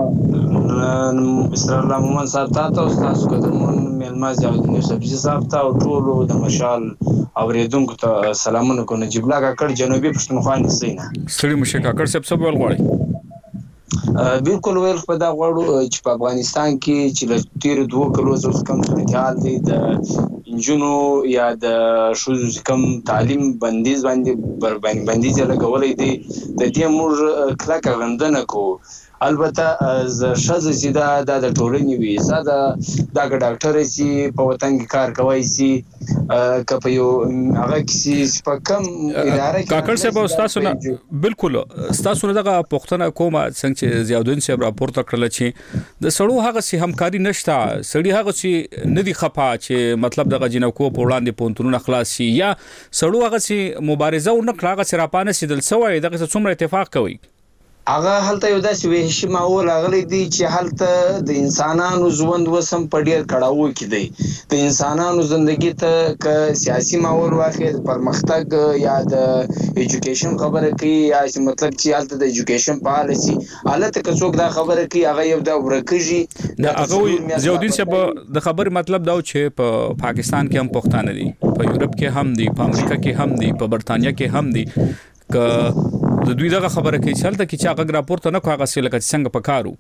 مستر الله محمد صاحب تاسو تاسو قدرمن ملما زاوید سبزی صاحب ته ټولو د مشال اوریدونکو ته سلامونه کو نجیب الله کاکړ جنوبي پښتونخوا نسینا ستړي مشه کاکړ صاحب څه ویل غواړي بالکل ویل په دا غواړو چې په افغانستان کې چې له تیر دوه کلو څخه کم صورتحال دی د انجونو یا د شوز کم تعلیم بندیز باندې بر باندې بندیز لګولې دي د دې موږ کلک غندنه کو البته ز شزه چې دا د ټولنې وی ساده دا ډاکټر چې په وطن کې کار کوي سي کپه یو هغه کسی په کم اداره کې کاکړ صاحب تاسو نه بالکل تاسو نه دغه پښتنه کومه څنګه چې زیادون صاحب راپورته کړل چې د سړو هغه سي همکاري نشته سړي هغه چې ندي خپا چې مطلب دغه جنکو په وړاندې پونتونو خلاص شي یا سړو هغه سي مبارزه او نه کلاغه سراپانه سیدل سوې دغه څومره اتفاق کوي هغه هلته یو داسې وحشي ماحول راغلی دی چې هلته د انسانانو ژوند وسم په ډیر کړهو کې دی د انسانانو ژوندۍ ته ک سیاسي ماحول واخې پرمختګ یا د ایجوکیشن خبره کوي یا مطلب چې هلته د ایجوکیشن پالیسی حالت که څوک دا خبره کوي هغه یو د ورکیږي دا هغه زیودین صاحب د خبر مطلب دا چې په پاکستان کې هم پښتانه دي په یورپ کې هم دي په امریکا کې هم دي په برتانیا کې هم دي ک د دوی دغه خبره کوي چې هلته کې چې هغه راپورته نه کوي هغه لکه څنګه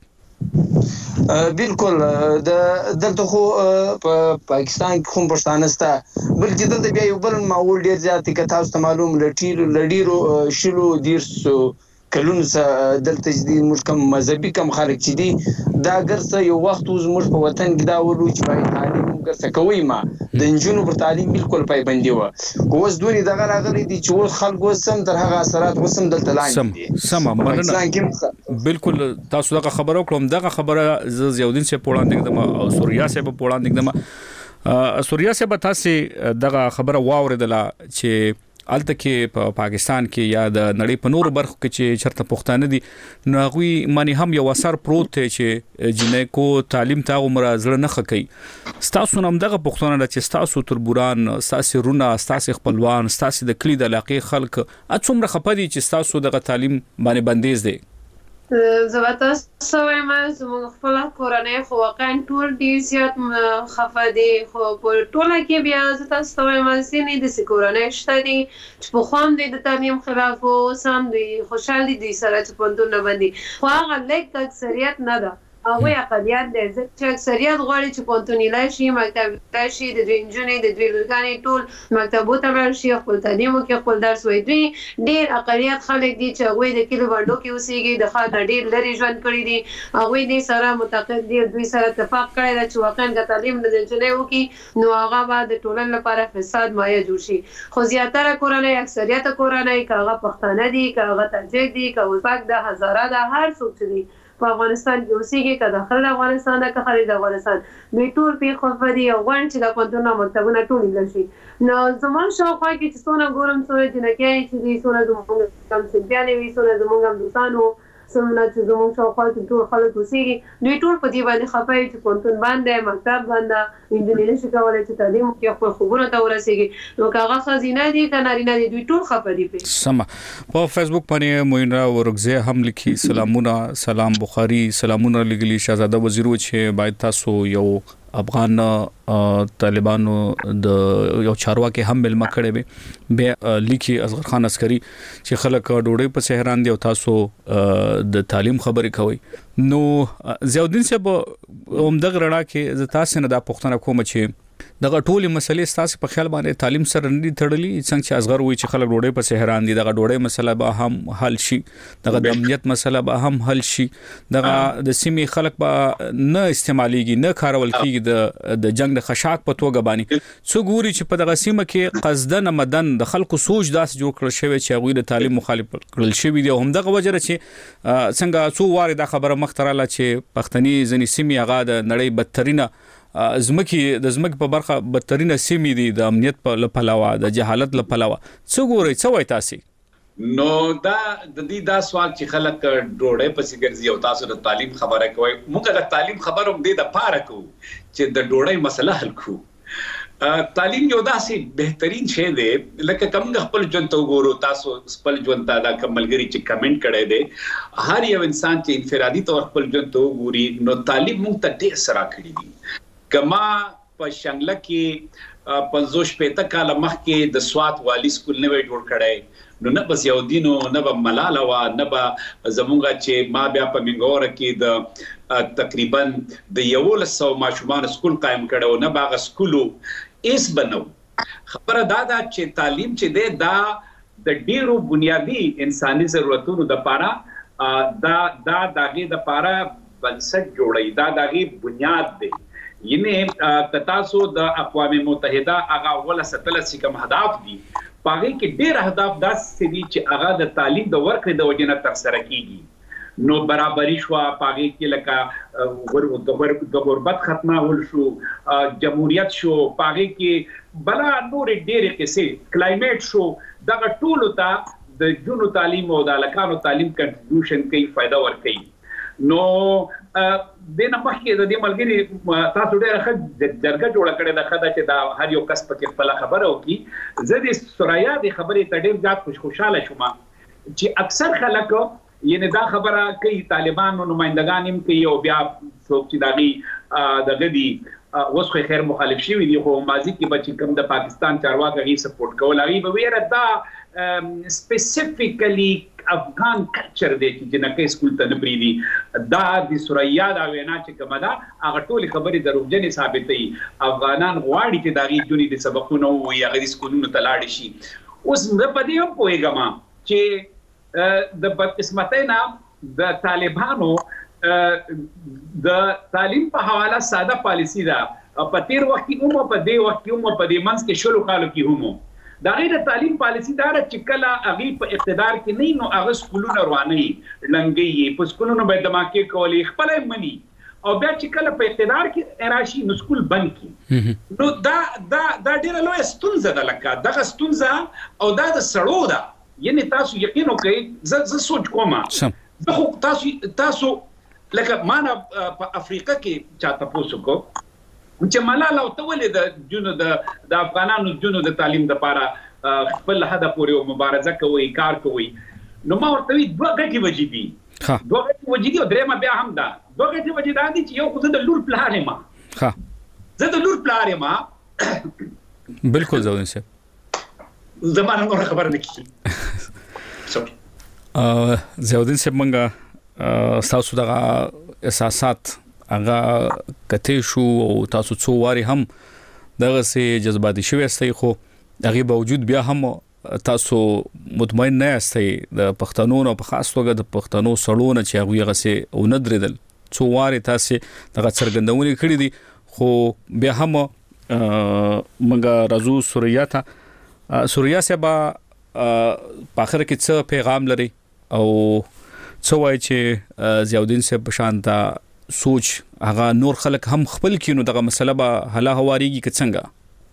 پکارو بالکل د دلته خو په پاکستان کې کوم پښتانه ستا بلکې دلته بیا یو بل ماحول ډیر زیات کې تاسو ته معلوم لټیرو لډیرو شلو دیرسو کلونه دلته چې موږ کوم مذهبي کم خلک چې دي دا ګرځي یو وخت موږ په وطن کې دا ولو چې په تعلیم ګرځي کوي ما د انجونو پر تعلیم بالکل پایبندي و اوس دوی دغه راغلي دي چې اوس خلکو سم تر هغه اثرات وسم دلته لاندې دي سم مننه بالکل تاسو دغه خبرو کوم دغه خبره زیودین سے پولاند دغه او سوریا سے په پولاند دغه سوریا سے به تاسو دغه خبره واوریدله چې الته کې په پاکستان کې یا د نړۍ په نورو برخو کې چې چرته پښتانه دي نو غوي معنی هم یو اثر پروت دی چې جنکو تعلیم ته عمر زړه نه خکې ستاسو نوم دغه پښتانه چې ستاسو تربوران ستاسو رونه ستاسو خپلوان ستاسو د کلی د علاقې خلک اڅومره خپدي چې ستاسو دغه تعلیم باندې بندیز دي زه تاسو وایم زموږ خپل کورنۍ خو واقعا ټول ډیر زیات خفه دي خو په ټوله کې بیا زه تاسو وایم ځینې داسې کورنۍ شته دي چې پخوا هم د تعلیم خلاف و اوس هم دوی خوشحال دي دوی سره چې پوهنتونونه بند دي خو هغه لږ اکثریت نه ده هغوی اقلیت دی ځکه چې اکثریت غواړي چې پوهنتون یې لاړ شي مکتب لاړ شي د دوی نجونې د دوی لورګانې ټول مکتبو ته لاړ شي خپل تعلیم وکړي خپل درس وایي دوی ډېر اقلیت خلک دي چې هغوی د کلیو بانډو کې اوسېږي د ښار نه ډېر لرې ژوند کړي دي هغوی دې سره متقد دي دوی سره اتفاق کړی ده چې واقعا که تعلیم د نجونې وکړي نو هغه به د ټولنې لپاره فساد مایه جوړ شي خو زیاتره کورنۍ اکثریت کورنۍ که هغه پښتانه دي که هغه تاجک دي که ازبک ده هزاره ده هر څوک چې دي په افغانستان کې اوسېږي که داخل افغانستان ده که خارج افغانستان دوی ټول پرې خوښه دي او غواړي چې دا پوهنتونونه او مکتبونه ټول ویلل شي نو زموږ شاوخوا کې چې څونه ګورم څونه جنکیانې چې دي څونه زموږ همصنفیانې وي څونه زموږ همدوستان وو څومره چې زموږ شاوخوا کې ټول خلک اوسېږي دوی ټول په دې باندې خفه وي چې پوهنتون بند دی مکتب بند ده نجونې نشي کولی چې تعلیم وکړي خپل خوبونو ته ورسېږي نو که هغه ښځینه دي که نارینه دي دوی ټول خفه دي پرې سمه په فیسبوک باندې موینا ورغزه هم لیکي سلامونه سلام بخاری سلامونه لګلی شهزاده وزیر چې باید تاسو یو افغان طالبانو د یو چارواکي هم ملما کړي به به لیکي اصغر خان عسکری چې خلک ډوډۍ په سهران دی او تاسو د تعلیم خبرې کوي نو زیاودین صاحب اومدغه رڼا کې ز تاسو نه د پښتنه کوم چې دغه ټولې مسلې تاسو په خیال باندې تعلیم سره نه تړلې څنګه چې اصغر وایي چې خلک ډوډۍ په سهران دي دغه ډوډۍ مسله به هم حل شي دغه د امنیت مسله به هم حل شي دغه د سیمې خلک به نه استعماليږي نه کارول کیږي د د جنگ د خشاک په توګه باندې څو ګوري چې په دغه سیمه کې قصدن مدن د خلکو سوچ داس جوړ کړل شوی چې هغه د تعلیم مخالف کړل شوی دی هم دغه وجره چې څنګه څو واره د خبره مختراله چې پښتني ځنی سیمې هغه د نړۍ بدترینه زمکی د زمک په برخه بدترینه سیمې دي د امنیت په لپلاوه د جهالت لپلاوه څو ګوري څو وای تاسو نو دا د دې دا سوال چې خلک ډوډۍ پسې ګرځي او تاسو د تعلیم خبره کوي موږ د تعلیم خبرو دې د پاره کو چې د ډوډۍ مسله حل کو تعلیم یو داسې بهترین شی دی لکه کوم خپل ژوند ته وګورو تاسو خپل ژوند ته دا کملګری چې کمنټ کړي دي هر یو انسان چې انفرادي تور خپل ژوند ته وګوري نو تعلیم موږ ته ډېر سره کړی دي کما په شنګله کې پنځوس پېته کال مخکې د سوات والی سکول نه وی جوړ کړی نو نه بس یو دینو نه به ملاله وا نه به زمونږه چې ما بیا په منګور کې د تقریبا د یو لسو ماشومان سکول قائم کړو نه باغ سکولو ایس بنو خبره دا ده چې تعلیم چې دی دا د ډیرو بنیادی انساني ضرورتونو د پاره دا دا دغه د پاره بنسټ جوړي دا دغه بنیاد دی یعنی تاسو د اقوام متحده هغه ولا ستلسی کوم هدف دي پاره کې ډېر اهداف داسې دي چې هغه د تعلیم د ورکړې د وجنه تر سره کیږي نو برابرۍ شو پاره کې لکه د غربت ختمه ول شو جمهوریت شو پاره کې بلا نور ډېر کیسې کلایمیټ شو دغه ټول ته د جنو تعلیم او د الکانو تعلیم کنټریبیوشن کوي فائدہ ورکوي نو د نه مخکې د دې ملګری تاسو ډېر ښه جرګه جوړه کړې ده خدای چې دا هر یو کس پکې خپل خبره وکړي زه د سوریا د خبرې ته ډېر زیات خوش خوشاله شوم چې اکثر خلک یعنی دا خبره کوي طالبانو نمائندگان هم کوي او بیا څوک چې دغه دغه دي اوس خو خیر مخالف شي وي خو ماضي کې بچ کوم د پاکستان چارواکي غي سپورټ کول هغه به ویره دا سپیسیفیکلی افغان کلچر دی چې جنکه سکول ته نه بریدي دا د سوریا دا وینا چې کومه دا هغه ټول خبرې دروغجنې ثابتې افغانان غواړي چې داغي جونی د سبقونو وي هغه د سکولونو ته لاړ شي اوس زه په دې هم پوهیږم چې د بدقسمتۍ نه د طالبانو د تعلیم په حواله ساده پالیسی ده په تیر وخت کې هم په دې وخت کې هم په دې منځ کې شلو کالو کې هم دا غیر تعلیم پالیسی دار چې کله اغي په اقتدار کې نه نو هغه سکولونه رواني لنګي په سکولونو به دماکي کولی خپل منی او بیا چې کله په اقتدار کې راشي نو سکول بند کی نو دا دا دا ډیره لوی ستونزه ده لکه دغه ستونزه او دا د سړو ده یعنی تاسو یقین وکړئ زه زه سوچ کوم زه خو تاسو تاسو لکه معنا په افریقا کې چاته پوسوکو چې ملاله او تولې د جنو د د افغانانو جنو د تعلیم د لپاره خپل هدف پورې مبارزه کوي کار کوي نو ما ورته دوه غټي وجې دي دوه غټي وجې دي او درېمه بیا هم ده دوه غټې وجې دا دي چې یو خو زه د لور پلار یم ښه زه د لور پلار یم بالکل زیاودین صاحب زما نه نوره خبره نه کېږي زیاودین صاحب موږ ستاسو دغه احساسات هغه کته شو او تاسو څو واري هم دغه سي جذباتي شوي استي خو هغه باوجود بیا هم تاسو مطمئن نه استي د پښتنو او په خاص توګه د پښتنو سړونه چې هغه غسه او ندردل څو واري تاسو دغه څرګندونې کړې دي خو بیا هم موږ راځو سوریا ته سوریا سبا په اخر کې څه پیغام لري او څه وایي چې زیاودین صاحب شانتا سوچ هغه نور خلک هم خپل کینو دغه مسله به حل هواريږي که څنګه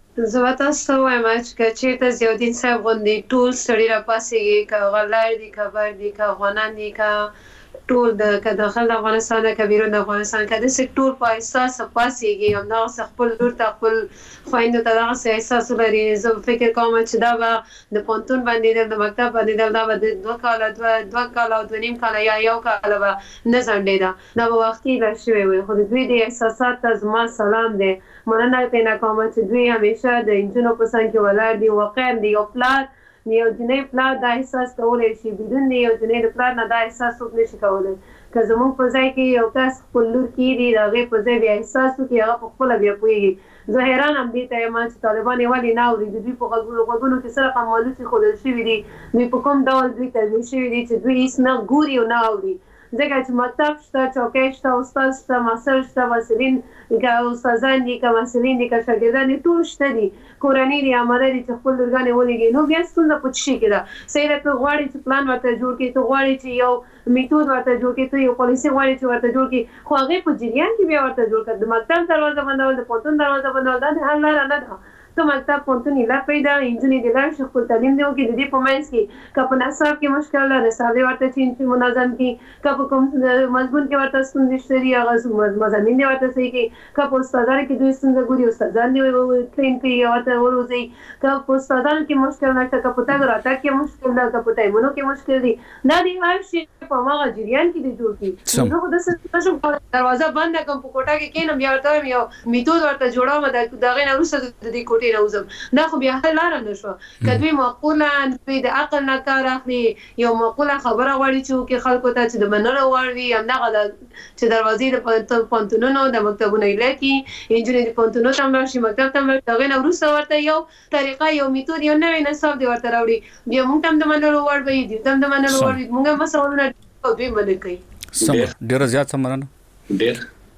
زه تاسو وایم چې چیرته زیاودین صاحب غوندي ټول سړي را پاسيږي کا غلار دي خبر دي کا غونان دي کا ټول د داخل افغانستان د کبیرو د افغانستان کده سه ټول په احساس پاسيږي او نو خپل لور ته خپل خويندو ته دغه احساس لري زه فکر کوم چې دا به د پونتون باندې د مکتب باندې دا به د دوه کال دوه کال او د نیم کال یا یو کال به نه ځنډي دا دا به وختي لا شوی وي خو د دوی د احساسات زما سلام دی مننه پېنا کوم چې دوی همیشه د انجنونو په څنګ کې ولر دي واقعا دی او پلان یو جنې پلان دا احساس کولای شي بدون یو جنې پلان نه دا احساس وکړي شي کولای که زموږ په ځای کې یو کس خپل لور کېږي د هغې په ځای بیا احساس وکړي هغه په خپله بیا پوهېږي زه حیران هم دې ته یم چې طالبان یې ولې نه اوري د دوی په غوږونو کې صرف مالوچې ښودل شوي دي دوی په کوم ډول دوی تربیه شوي دي چې دوی هېڅ نه ګوري او نه اوري ځکه چې مکتب شته چوکۍ شته استاد شته محصل شته محصلین که استادان دي که محصلین دي که شاګردان دي ټول شته دي کورنۍ دي عمله دي چې خپل لورګانې ولېږي نو بیا ستونزه په څه شي کې ده صحیح ده ته غواړې چې پلان ورته جوړ کړي ته غواړې چې یو میتود ورته جوړ کړي ته یو پالیسي غواړې چې ورته جوړ کړي خو هغې په جریان کې بیا ورته جوړ کړه د مکتب دروازه بندول د پوهنتون دروازه بندول دا د حل لاره نه ده ته مکتب پوهنتون لا پیدا انجنیر دی لاړ شي خپل تعلیم دی وکړي د دې په منځ کې که په نصاب کې مشکل ده نصاب دی ورته چې منظم کړي که په کوم مضمون کې ورته ستونزې شته دي هغه مضامین دی ورته صحیح کړي که په استادانو کې دوی ستونزه ګوري استادان دی ټرین کړي ورته وروځي که په استادانو کې مشکل نشته که په تګ راتګ کې مشکل ده که په ټایمونو کې مشکل دي دا دی هر شي په هغه جریان کې دی جوړ کړي زه خو داسې دروازه بنده کوم په کوټه کې کښېنم بیا ورته وایم یو میتود ورته جوړوم د هغې نه وروسته د دې کوټې نه وځم دا خو بیا حل لاره نه شوه که دوی معقوله دوی د عقل نه کار اخلي یو معقوله خبره غواړي چې وکړي خلکو ته چې د منلو وړ وي همدغه ده چې دروازې د پوهنتونونو د مکتبونو ایله کړي نجونې د پوهنتونونو ته هم لاړ شي مکتب ته هم لاړ شي د هغې نه وروسته ورته یو طریقه یو میتود یو نوی نصاب دی ورته راوړي بیا موږ ته هم د منلو وړ وي دوی ته هم د منلو وړ وي موږ هم مسؤلونه او دوی منل کوي ډېره زیاته مننه ډېر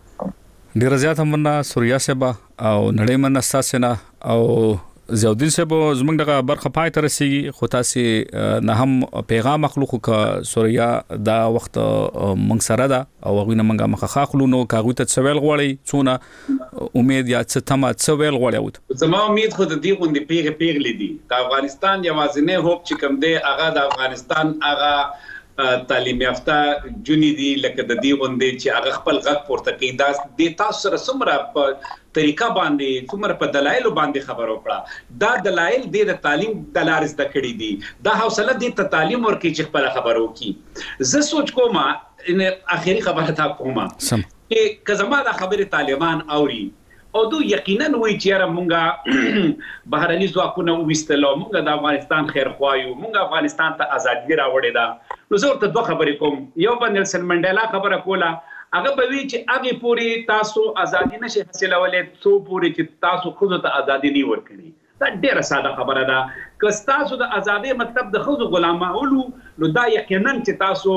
ډیره زیاته مننه سوریا صاحب او نړۍ مننه ستاسو نه او زیاودین صاحب زمونږ دغه برخه پای ته رسیږي خو تاسو نه هم پیغام مخلوق ک سوریا دا وخت مونږ سره ده او غوینه مونږه مخه خاخلو نو کاغوی ته څویل غوړی څونه امید یا څه تمه څویل غوړی وت زما امید خو د دې غوندې پیغه پیغلې دي د افغانستان یوازینی هوپ چې کوم دی هغه د افغانستان هغه تعلیم یافته جونی دي لکه د دې غوندې چې هغه خپل غږ پورته کوي دا د تاسو سره څومره په طریقه باندې څومره په دلایل باندې خبر وکړه دا دلایل د تعلیم د لارې زده کړې دي دا حوصله د تعلیم ورکې چې خپل خبر وکړي زه سوچ کوم ان اخیری خبره تا کومه چې کزما د خبره طالبان اوري او دو یقینا وی چې را مونږه بهرني ځواکونه وستلو مونږه د افغانستان خیر خوایو مونږه افغانستان ته ازادي راوړې ده نو زه ورته دوه خبرې کوم یو باندې نیلسن منډیلا خبره کوله هغه به وی چې هغه پوری تاسو ازادي نشي حاصلولې څو پوری چې تاسو خود ته ازادي نه ورکړي دا ډیره ساده خبره ده که تاسو د ازادي مطلب د خود غلامولو نو دا یقینا چې تاسو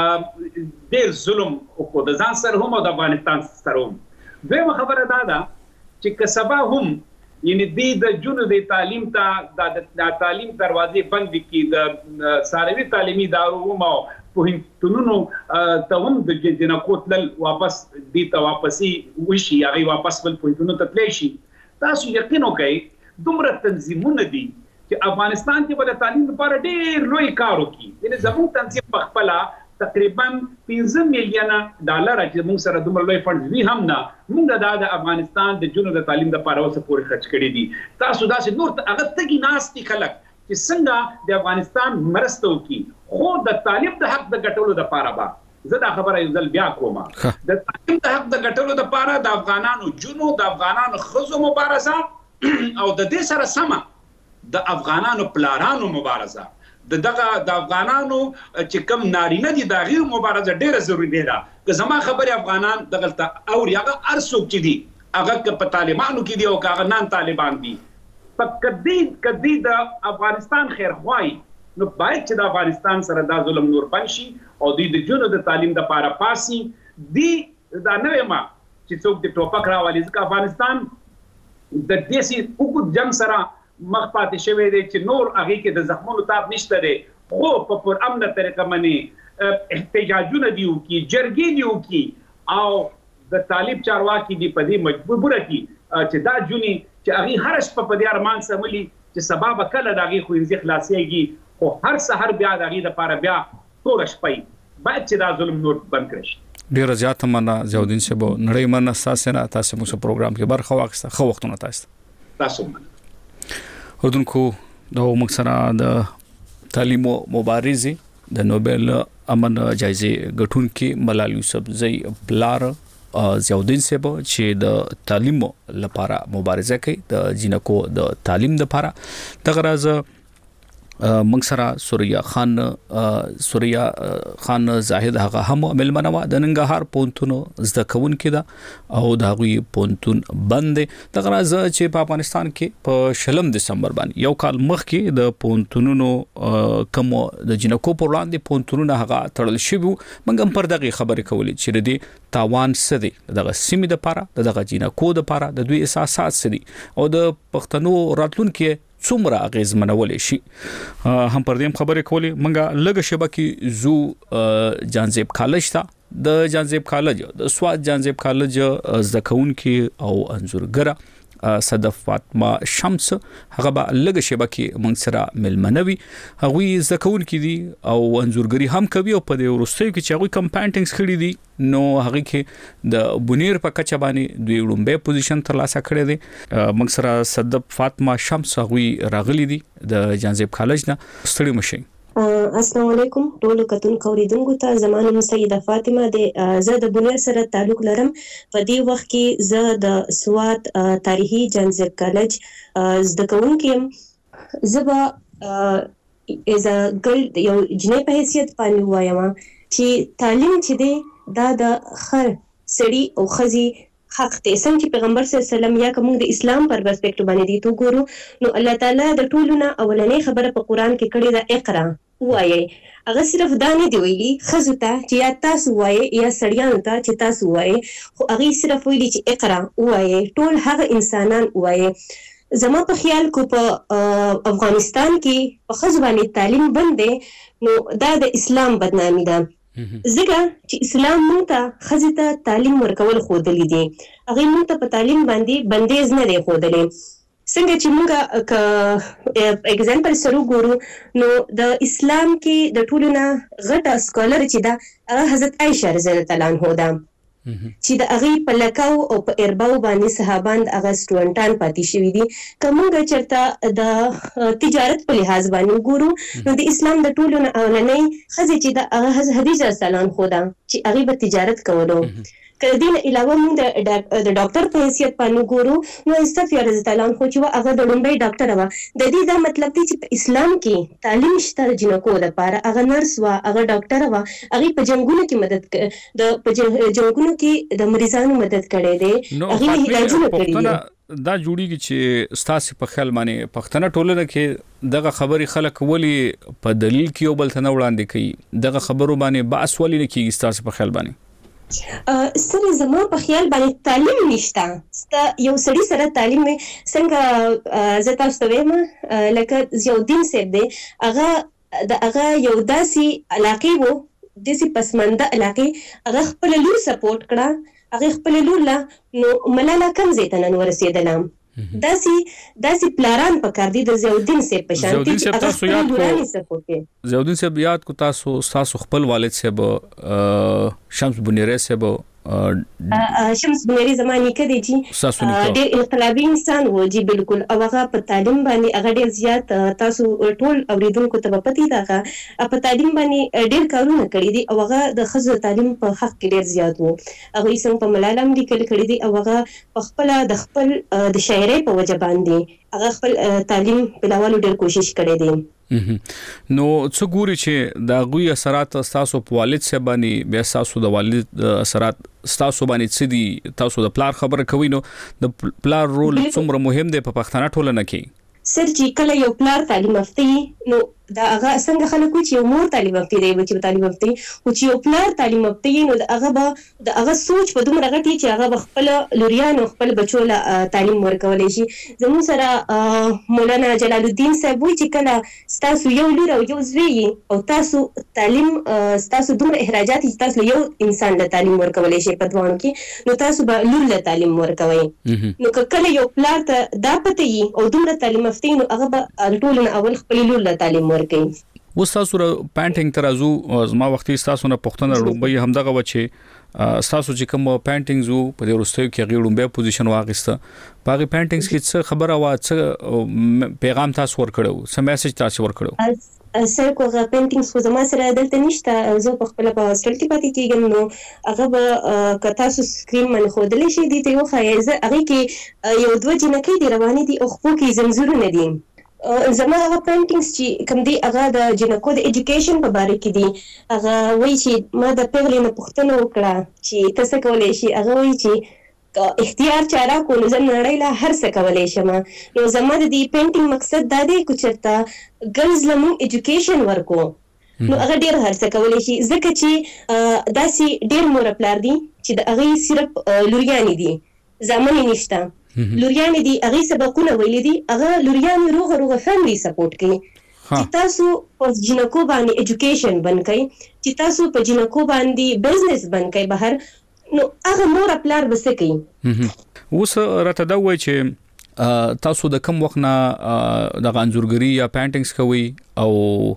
ډیر ظلم او د ځان سره هم او د افغانستان سره هم دویمه خبره دا ده چې که سبا هم یعنی د جنو د تعلیم ته د تعلیم دروازې بند کی د ساروي تعلیمي ادارو مو پوهنتونونو ته هم د جنکو تل واپس دي ته واپسي وشي هغه واپس بل پوهنتونو ته تللی شي تاسو یقین وکړئ دومره تنظیمونه دي چې افغانستان کې بل تعلیم لپاره ډېر لوی کار وکړي یعنی زموږ تنظیم په خپل تقریبا پنځه میلیونه ډالر چې موږ سره دومره لوی فند وی هم نه موږ د افغانستان د جنو د تعلیم لپاره اوسه پورې خرچ کړی دي تاسو داسې نور هغه تګي ناستي خلک چې څنګه د افغانستان مرسته وکړي خو د تعلیم د حق د ګټلو لپاره با زه دا خبره یو ځل بیا کوم د تعلیم د حق د ګټلو لپاره د افغانانو جنو د افغانانو خزو مبارزه او د دې سره سمه د افغانانو پلارانو مبارزه د دغه د افغانانو چې کم نارینه دي د غیر مبارزه ډیره ضروری ده که زما خبره افغانان دغه او هغه ارسوک چې دي هغه په طالبانو کې دي او هغه نان طالبان دي په کدی کدی د افغانستان خیر خوای نو باید چې د افغانستان سره دا ظلم نور بنشي او دوی د جنو د تعلیم د پاره پاسي دی دا نه ما چې څوک د ټوپک راوالي ځکه افغانستان د دې سي وګړو جنگ سره مخ پاتې شوی دی چې نور هغه کې د زخمونو تاب نشته دی خو په پر امنه طریقه باندې احتجاجونه دیو کی جرګې دیو کی او د طالب چارواکي دی په دې مجبوره کی چې دا جونی چې هغه هر شپه په دې ارمان سملی چې سبب کله دغه خو انځ خلاصيږي خو هر سحر بیا دغه د پاره بیا تور شپي باید چې دا ظلم نور بند کړي ډیر زیات مننه ضیاءالدین صاحب نړۍ مننه تاسو نه تاسو موږ پروګرام کې برخه واخیسته خو وختونه تاسو تاسو اردوونکو د مکسره د تعلیم او مبارزې د نوبل امن جایزې ګټونکو ملال یوسفزئی پلار ضیاءالدین صاحب چې د تعلیم لپاره مبارزه کوي د جنکو د تعلیم لپاره د غرض مکسره سوریا خان سوریا خان زاهد هغه هم ملمنوا د ننګهار پونتونو زده کون کړه او دا غوي پونتون بند د غرض چې په افغانستان کې په شلم دسمبر باندې یو کال مخکې د پونتونونو کوم د جنکو پر وړاندې پونتونونه هغه تړل شوی منګم پر دغه خبرې کولې چې د تاوان سدي دغه سیمې د پاره دغه جنکو د پاره د دوی احساسات سدي او د پښتنو راتلونکو څومره اغیزمنولې شي هم پر دې خبرې کولې منګه لګ شبکې زو جانزیب کالج تا د جانزیب کالج د سواد جانزیب کالج زکون کې او انزورګره صدف فاطمه شمس هغه به لګ شبکې موږ سره ملمنوي هغه زکون کې دي او انزورګری هم کوي او په دې ورستیو کې چې هغه کم پینټینګز کړی دي نو هغه کې د بونیر په کچه باندې دوی وړومبه پوزیشن ترلاسه کړی دي موږ سره صدف فاطمه شمس هغه راغلي دي د جانزیب کالج نه ستړي مشي السلام علیکم ټول کتونکو اوریدونکو ته زمانه سیده فاطمه د زه د بنیر سره تعلق لرم په دې وخت کې زه د سواد تاریخي جانزیب کالج زده کوونکی يم زبا از ګل یو جنې په حیثیت باندې وایم چې تعلیم چې دی دا د خر سړي او خزي حق ته څنګه چې پیغمبر صلی الله علیه وسلم یا کوم د اسلام پر پرسپیکټیو باندې دی تو ګورو نو الله تعالی د ټولو نه اولنې خبره په قران کې کړې ده اقرا وایي هغه صرف دا نه دی ویلي خزو ته چې یا تاسو وایي یا سړیانو ته چې تاسو وایي خو هغه صرف ویلي چې اقرا وایي ټول هغه انسانان وایي زما په خیال کو په افغانستان کې په خزو باندې تعلیم بند دی نو دا د اسلام بدنامي ده زګه چې اسلام مونږ ته خزې ته تعلیم ورکول خودلې دي هغه مونږ ته په تعلیم باندې بندیز نه دی خودلې څنګه چې مونږ ک اگزامپل سره ګورو نو د اسلام کې د ټولو نه غټه سکولر چې دا حضرت عائشہ رضی الله عنها هو دا چې د هغه په لکاو او په ارباو باندې صحابان د هغه سټوډنټان پاتې شوی دي کومه چرته د تجارت په لحاظ باندې ګورو نو د اسلام د ټولو نه اولنۍ خزې چې د هغه حدیث سلام خدا چې هغه به تجارت کولو کله دین علاوه موږ د ډاکټر په حیثیت باندې ګورو نو استغفار رضی الله عنه خو چې هغه د لومبۍ ډاکټر و د دې دا مطلب دی چې په اسلام کې تعلیم شته جنکو لپاره هغه نرس و هغه ډاکټر و هغه په جنگونو کې مدد د په جنگونو کې د مریضانو مدد کړي دي هغه علاجونه کړي دي دا جوړیږي چې ستاسو په خیال باندې پښتنه ټولنه کې دغه خبري خلک ولی په دلیل کې یو بل ته نه وړاندې کوي دغه خبرو باندې باس ولی نه کیږي ستاسو په خیال باندې سره زما په خیال باندې تعلیم نشته ستا یو سړي سره تعلیم څنګه زه تاسو ته وایم لکه ضیاءالدین صاحب دی هغه د هغه یو داسې علاقې وو داسې پسمانده علاقې هغه خپل لور سپورټ کړه هغه خپل لور لا نو ملاله کم زه ته نن ورسېدلم داسې داسې پلاران پکار دي د ضیاءالدین صاحب په شان دي چې تاسو یاد کو ضیاءالدین صاحب یاد کو تاسو تاسو خپل والد صاحب شمس بنیری صاحب شمس بنيري زماني کدي چې ډېر انقلابي انسان و جی بالکل او هغه په تعلیم باندې هغه ډېر زیات تاسو ټول اوریدونکو ته پتی دا هغه په تعلیم باندې ډېر کارونه کړی دي او هغه د ښځو تعلیم په حق کې ډېر زیات وو. هغه یې څنګه په ملالم لیکل کړی دي او هغه په خپل د خپل د شاعرۍ په وجه باندې هغه خپل تعلیم پلاولو ډېر کوشش کړی دی. نو څه ګوري چې د غوي اثرات تاسو په والد سره باندې بیا تاسو د والد اثرات تاسو باندې څه دي تاسو د پلار خبره کوي نو د پلار رول څومره مهم دی په پښتنه ټولنه کې سر چې کله یو پلار تعلیم یافته نو دا هغه څنګه خلک چې یو مور تعلیم یافته دی چې تعلیم یافته او چې یو پلار تعلیم یافته نو هغه به د هغه سوچ په دومره غټي چې هغه خپل لوريان او خپل بچو له تعلیم ورکولای شي. زموږ سره مولانا جلال الدین صاحب وی چې کله تاسو یو لور او یو زوی او تاسو تعلیم تاسو دومره اخراجات چې تاسو یو انسان له تعلیم ورکولای شي په دوانو کې نو تاسو به لور له تعلیم ورکوي. نو کله یو پلار ته دا پته یي او دومره تعلیم یافته نو هغه به ټول نه اول خپل لور له تعلیم و تاسو را پینټینګ ترازو زما وختي تاسو نه پښتنه رومبي همدغه وچه تاسو چې کوم پینټینګ زو په دې ورستیو کې غیړم به پوزیشن واغسته باغی پینټینګز کې څه خبره وا څه پیغام تاسو ورکړو څه میسج تاسو ورکړو سر کوغه پینټینګز خو زما سره دلته نشته زه په خپل په هاستل کې پاتې کېږم نو هغه به کتا سو سکرین من خو دلې شي دي ته یو خایزه هغه کې یو دوه جنکې دی روانې دي او خو کې زمزور نه دي زما هغه پینټینګز چې کوم دی هغه د جنکو د ایجوکیشن په باره کې دي هغه وایي چې ما د پیغلې نه پوښتنه وکړه چې تاسو کولای شي هغه وایي چې اختیار چاره کول زم نړۍ له هر څه کولای شم. نو زما د دې پینټینګ مقصد دا دی چې چرته ګرلز لمو ایجوکیشن ورکو نو هغه ډیر هر څه کولای شي ځکه چې داسې ډیر مور پلار دي چې د هغه صرف لوريان دي ځامن نشته لوريان دي هغه سبقونه ویل دي هغه لوريان روغ روغ فیملی سپورټ کوي چې تاسو په جنکو باندې ایجوکیشن بنکای چې تاسو په جنکو باندې بزنس بنکای بهر نو هغه مور پلار بس کوي. اوس راته دا وای چې تاسو د کم وخت نه د غانزورګری یا پینټینګز کوي او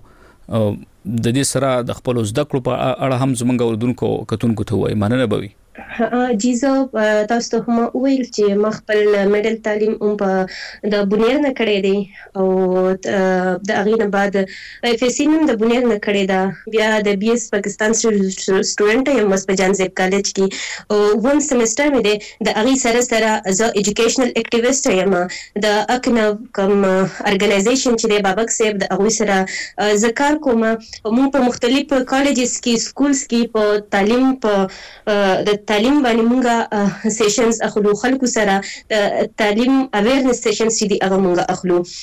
د دې سره د خپل زده کړو په اړه هم زمونږ اردوونکو کتونکو ته وای مننه بوي. جیزو تاسو ته هم ویل چې ما خپل میډل تعلیم هم په د بنیر نه کړی دی او د هغې نه بعد اف ایس سی هم د بنیر نه کړی ده بیا د بی ایس پاکستان سټوډنټ یم په جانزیب کالج کې او ون سیمسټر مې دی د هغې سره سره زه ایجوکیشنل اکټیویسټ یم د اکنو کوم ارګنایزیشن چې دی بابک صاحب د هغوی سره زه کار کوم موږ په مختلفو کالجز کې سکولز کې په تعلیم په د تعلیم باندې مونږه سیشنز اخلو خلکو سره تعلیم اویرنس سیشنز چې دی هغه مونږه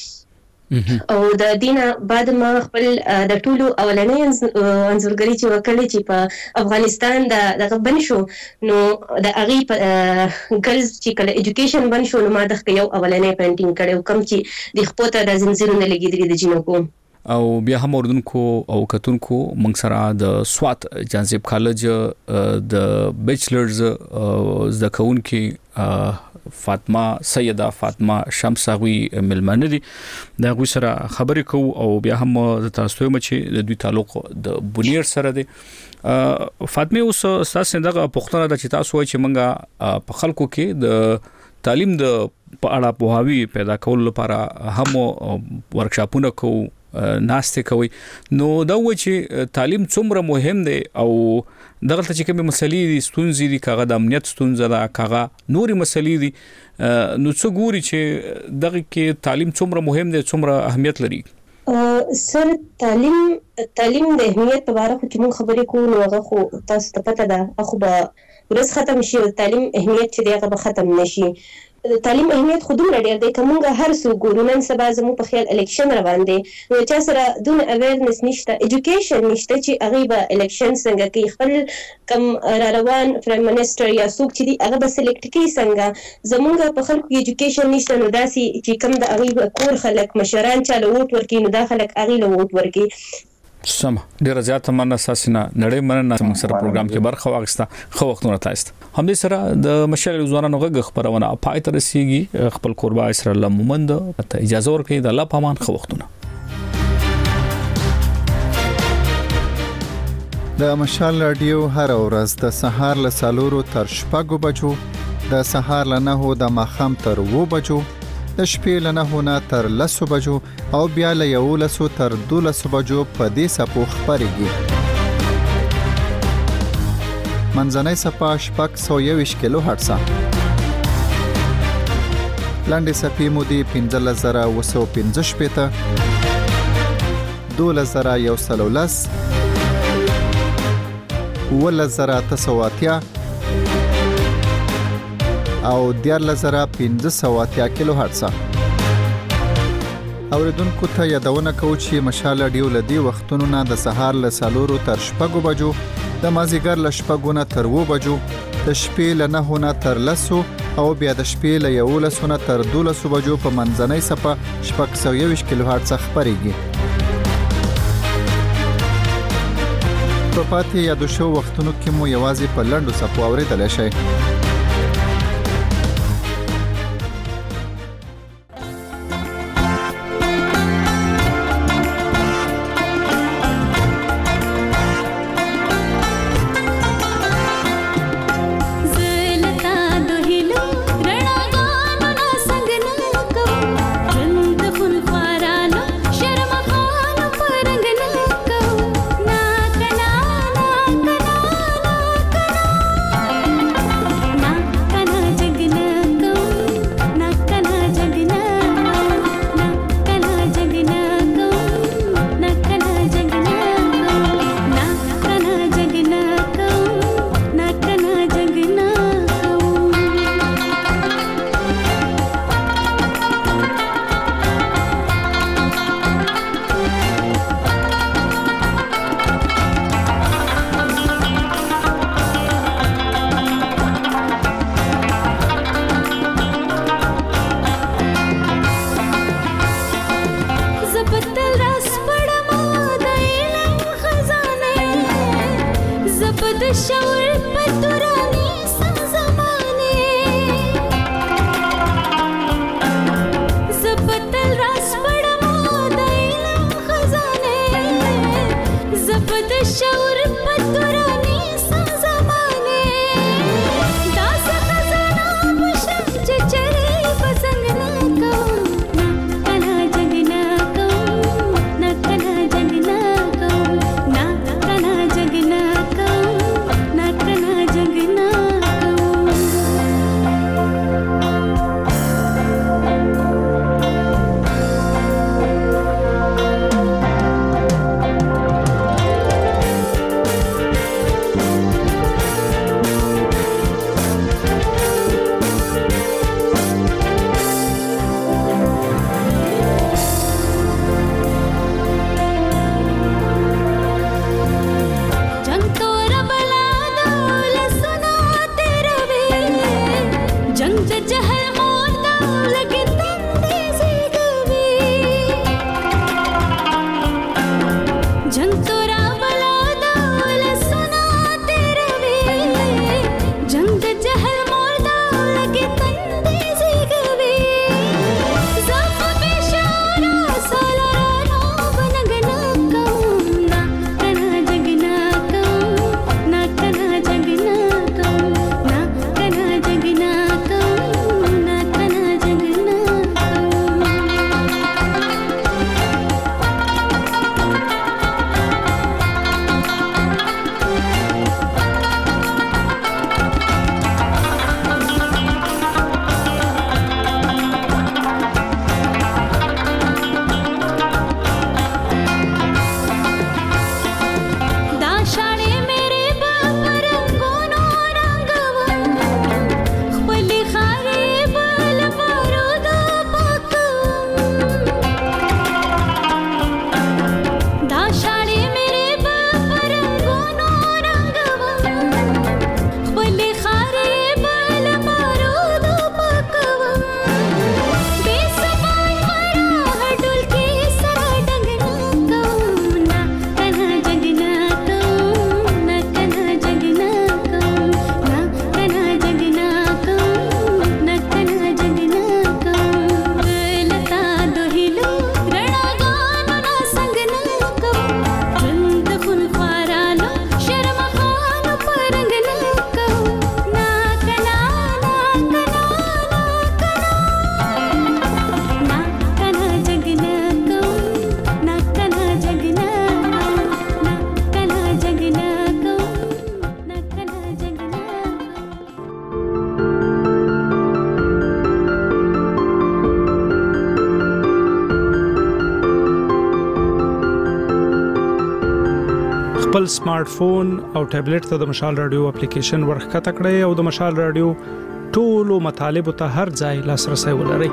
اخلو او د دینه بعد ما خپل د ټولو اولنۍ انځورګری چې وکړې چې په افغانستان د دغه بن شو نو د هغې په ګرلز چې کله ایجوکیشن بن شو نو ما دغه یو اولنۍ پینټینګ کړی کوم چې د خپو ته د زنځیرونه لګېدلي د جنکو او بیا هم اردوونکو او کتونکو موږ سره د سوات جانزیب کالج د بیچلرز زده کوونکي فاطمه سیده فاطمه شمساوي ملمنه دي دا غوي سره خبرې کوو او بیا هم تاسو ته مچ د دوی تعلق د بنیر سره دي. فاطمه اوس تاسو دغه پښتنه د چې تاسو وایي چې موږ په خلکو کې د تعلیم د په اړه پوهاوی پیدا کول لپاره هم ورکشاپونه کوو ناشته کوي نو دا و چې تعلیم څومره مهم دی او دغه چې کومه مسلې دي ستونزې دي کاغه د امنیت ستونزه ده کاغه نوري مسلې دي نو څو ګوري چې دغه کې تعلیم څومره مهم دی څومره اهمیت لري. سر تعلیم تعلیم د اهمیت په اړه چې موږ خبرې کوو نو هغه خو تاسو ته پته ده خو به ورځ ختم شي تعلیم اهمیت چې دی هغه به ختم نشي. تعلیم اهمیت خو دومره ډېر دی که موږ هر څوک ګورو نن سبا زموږ په خیال الیکشن روان دی نو چا سره دونه اویرنس نشته ایجوکیشن نشته چې هغوی به الیکشن څنګه کوي خپل کم را روان پرایم منسټر یا څوک چې دي هغه به سلیکټ کوي څنګه زموږ په خلکو کې ایجوکیشن نشته نو داسې چې کم د هغوی کور خلک مشران چا له ووټ ورکوي نو دا خلک هغوی له ووټ ورکوي. سم ډیره زیاته مننه ساسینا نړۍ مننه موږ سره پروګرام کې برخه واغسته خو وختونه تاسو هم دې سره د مشال ځوانانو غږ خبرونه پای تر رسیدي خپل قربا اسرائیل لمومند ته اجازه ورکړي د الله پامان خو وختونه د مشال رادیو هر ورځ د سهار له سالورو تر شپږو بجو، د سهار له نهو د ماښام تر اوو بجو، د شپې له نهو نه تر لسو بجو او بیا له یولسو تر دولسو بجو په دې څپو خپرېږي. منځنۍ څپه شپږ سوه یوویشت کیلو هرټزه. لنډې څپې مودې پنځلس زره اوه سوه پنځه شپېته، دولس زره یو سل او لس، اوولس زره اته سوه اتیا او دیارلس زره پنځه سوه اتیا کیلو هرټزه. اوریدونکو ته یادونه کوو چې مشال رادیو له دې وختونو نه د سهار له څلورو تر شپږو بجو، د مازدیګر له شپږو نه تر اوو بجو، د شپې له نهو نه تر لسو او بیا د شپې له یولسو نه تر دولسو بجو په منځنۍ څپه شپږ سوه یوویشت کیلو هرټزه خپرېږي. په پاتې یادو شو وختونو کې مو یوازې په لنډو څپو اورېدلی شئ. خپل سمارټ فون او ټابلیټ ته د مشال رادیو اپلیکیشن ورخکته کړئ او د مشال رادیو ټولو مطالب ته هر ځای لاسرسي ولرئ.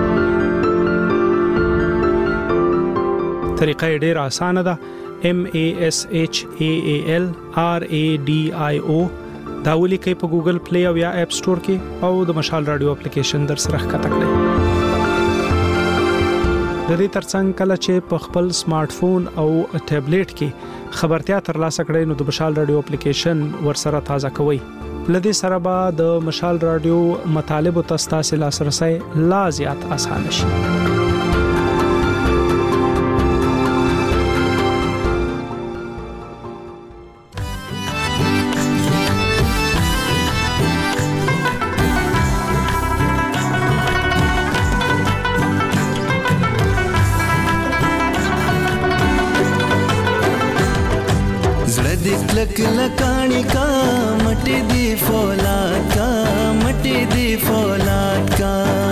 طریقه ډیره اسانه ده. M A S H A A L R A D I O دا ولیکئ په ګوګل پلی او یا اپ سٹور کې او د مشال رادیو اپلیکیشن در سره ښکته کړئ. د دې ترڅنګ کله چې په خپل سمارټ فون او ټابلیټ کې خبرتیا ترلاسه کړئ نو د مشال رادیو اپلیکیشن ورسره تازه کوئ. لدې سره به د مشال رادیو مطالب او تاسو لاسرسي لا زیات اسانه شي. लक लकानी का मटे दी फौलाद का मटे दी फौलाद का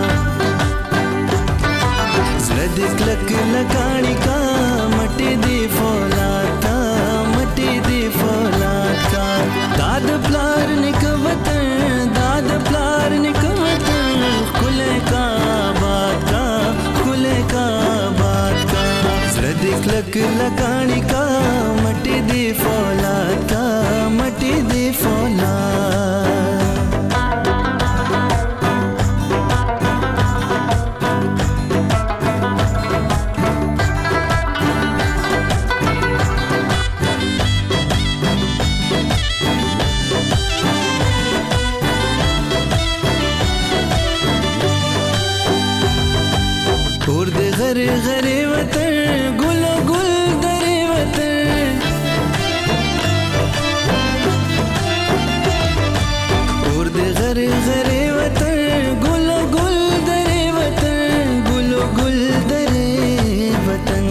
जरदिक लक लकानी का मटे दी फौलाद का मटे दी फौलाद का दाद प्लार निकवतन दाद प्लार निकवतन खुले का बात का खुले का बात का जरदिक लक लकानी का मटे दी फौलाद का मटे दी फौलाद. और दे घरे घरे वतन गुलो गुल दरे वतन और दे घरे घरे वतन गुलो गुल दरे वतन गुलो गुल दरे वतन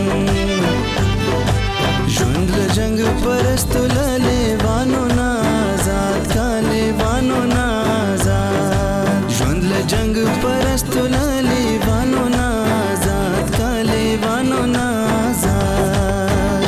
जुंद जंग परस्त लाले वानो ना आजाद का ले वानो ना आजाद जुंद जंग परस्त लाले वानो ना वानो नाज़ाद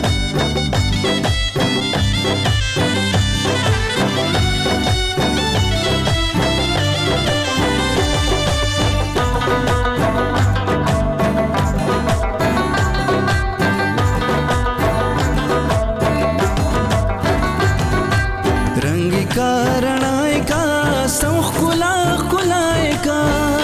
रंग का रणाए का सौख कुला कुलाए का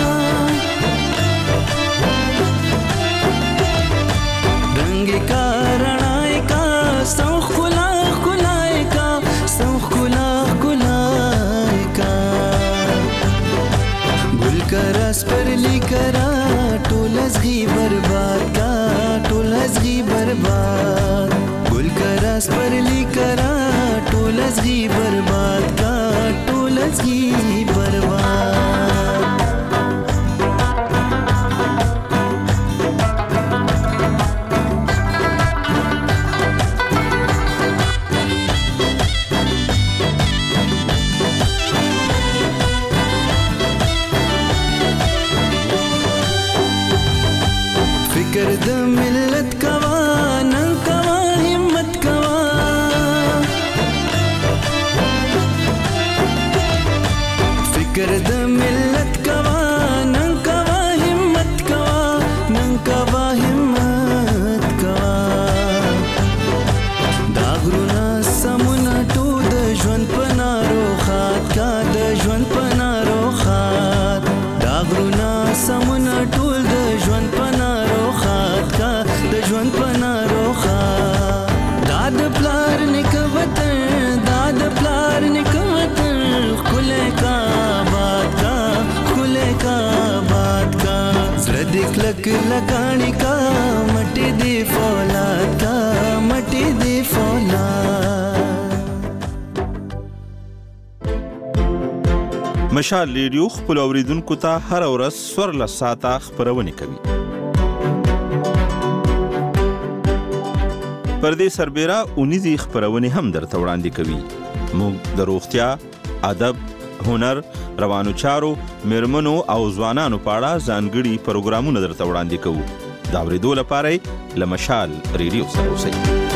का रणाए का सौख खुला खुलाए का सौख खुला खुलाए का गुल का रस पर लिकरा टोलसगी बर्बाद का टोलसगी बर्बाद गुल का रस पर लिकरा टोलसगी बर्बाद का टोलसगी बर्बाद. फिकर द मिल्लत कवा नंग कवा हिम्मत कवा फिकर द मिल्लत कवा नंग कवा हिम्मत कवा नंग कवा हिम्मत कवा दागरुना समुना टू द ژوند पनारो खात का द ژوند पनारो खात दागरुना समुना टू द ژوند पनारो खात का द ژوند पनारो खात दाद प्लार निकवतन दाद प्लार निकवतन खुले का बात का खुले का बात का जरदिक लक लगानी का मटे दी फौलाद का मटे दी फौलाद. مشال ریډیو خپل اوریدونکو ته هر ورځ سور له ساعته خبرونه کوي. پر دې سربېره اونیزي خبرونه هم درته وړاندې کوي. موږ د روغتیا، ادب، هنر، روانو چارو، میرمنو او ځوانانو په اړه ځانګړي پروګرامونه درته وړاندې کوو. دا ورېدو لپاره له مشال ریډیو سره اوسئ.